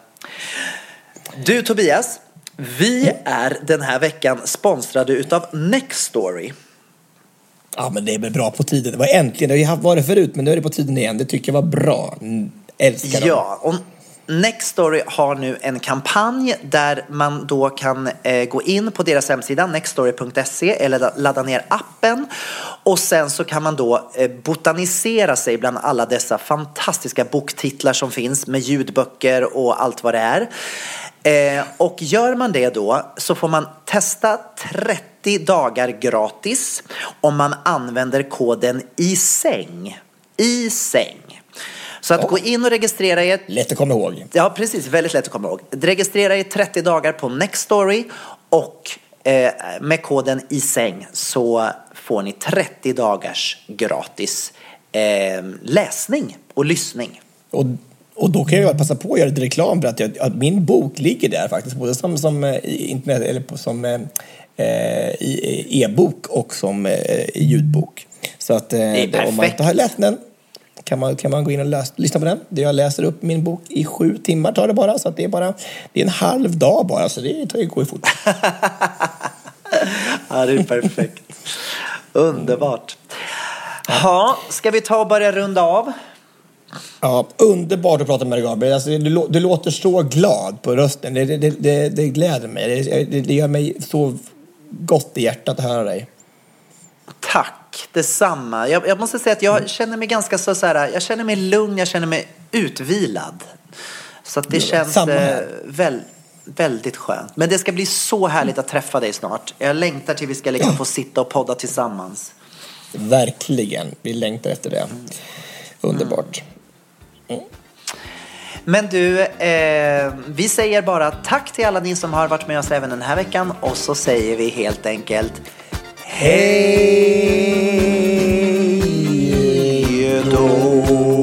Du Tobias, vi är den här veckan sponsrade utav Nextory. Ja, men det är väl bra på tiden. Det var äntligen, det har varit förut, men nu är det på tiden igen. Det tycker jag var bra. Älskar ja, och Nextory har nu en kampanj där man då kan eh, gå in på deras hemsida nextory punkt se eller ladda ner appen och sen så kan man då eh, botanisera sig bland alla dessa fantastiska boktitlar som finns med ljudböcker och allt vad det är. Eh, och gör man det då så får man testa trettio dagar gratis om man använder koden i säng. I säng. Så att ja. gå in och registrera er. Lätt att komma ihåg. Ja, precis. Väldigt lätt att komma ihåg. Registrera er trettio dagar på Nextory och eh, med koden i säng så får ni trettio dagars gratis eh, läsning och lyssning. Och, och då kan jag passa på att göra lite reklam för att, jag, att min bok ligger där faktiskt. Både som, som i internet eller på, som eh, i e-bok och som eh, i ljudbok. Så att eh, det om man inte har läst den kan man, kan man gå in och läsa, lyssna på den. Det jag läser upp min bok i sju timmar tar det bara. Så att det är bara det är en halv dag bara. Så det tar ju gå i fort. Ja, det är perfekt. Underbart. Ja, ska vi ta och börja runda av? Ja, underbart att prata med dig, Gabriel. Alltså, du, du låter så glad på rösten. Det, det, det, det gläder mig. Det, det gör mig så gott i hjärtat att höra dig. Tack, detsamma. Jag, jag måste säga att jag känner mig ganska så, så här, jag känner mig lugn, jag känner mig utvilad. Så att det ja, känns eh, väl, väldigt skönt. Men det ska bli så härligt att träffa dig snart. Jag längtar till vi ska liksom ja. få sitta och podda tillsammans. Verkligen, vi längtar efter det. Underbart. Mm. Men du, eh, vi säger bara tack till alla ni som har varit med oss även den här veckan. Och så säger vi helt enkelt hej då.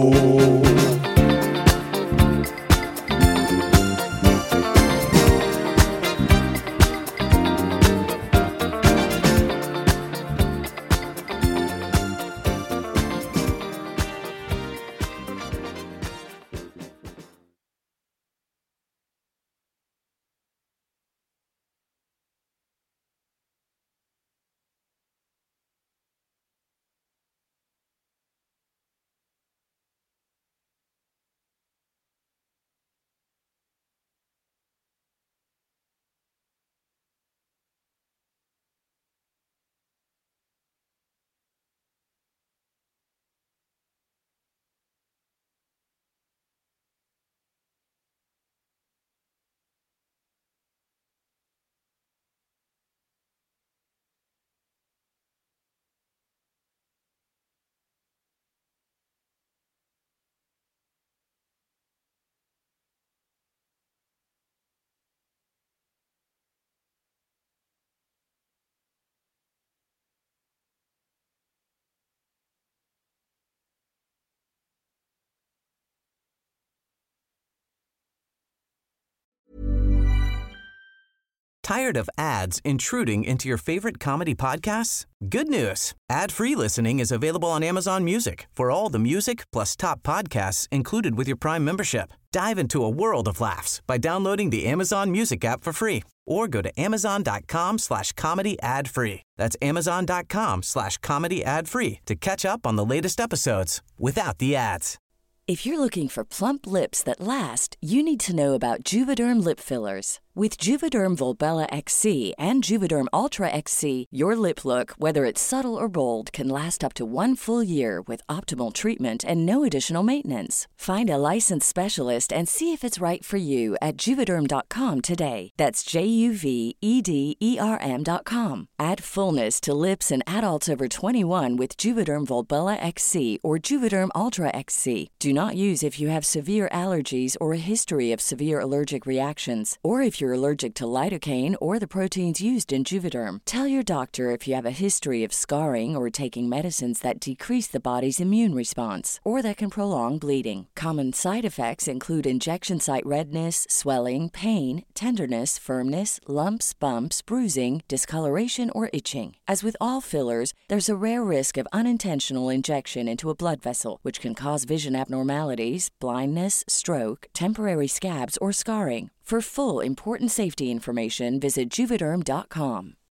Tired of ads intruding into your favorite comedy podcasts? Good news. Ad-free listening is available on Amazon Music for all the music plus top podcasts included with your Prime membership. Dive into a world of laughs by downloading the Amazon Music app for free or go to amazon.com slash comedy ad free. That's amazon.com slash comedy ad free to catch up on the latest episodes without the ads. If you're looking for plump lips that last, you need to know about Juvederm lip fillers. With Juvederm Volbella X C and Juvederm Ultra X C, your lip look, whether it's subtle or bold, can last up to one full year with optimal treatment and no additional maintenance. Find a licensed specialist and see if it's right for you at juvederm dot com today. That's J U V E D E R M dot com. Add fullness to lips in adults over twenty-one with Juvederm Volbella X C or Juvederm Ultra X C. Do not use if you have severe allergies or a history of severe allergic reactions, or if you're allergic to lidocaine or the proteins used in Juvederm. Tell your doctor if you have a history of scarring or taking medicines that decrease the body's immune response or that can prolong bleeding. Common side effects include injection site redness, swelling, pain, tenderness, firmness, lumps, bumps, bruising, discoloration, or itching. As with all fillers, there's a rare risk of unintentional injection into a blood vessel, which can cause vision abnormalities, blindness, stroke, temporary scabs, or scarring. For full, important safety information, visit juvederm dot com.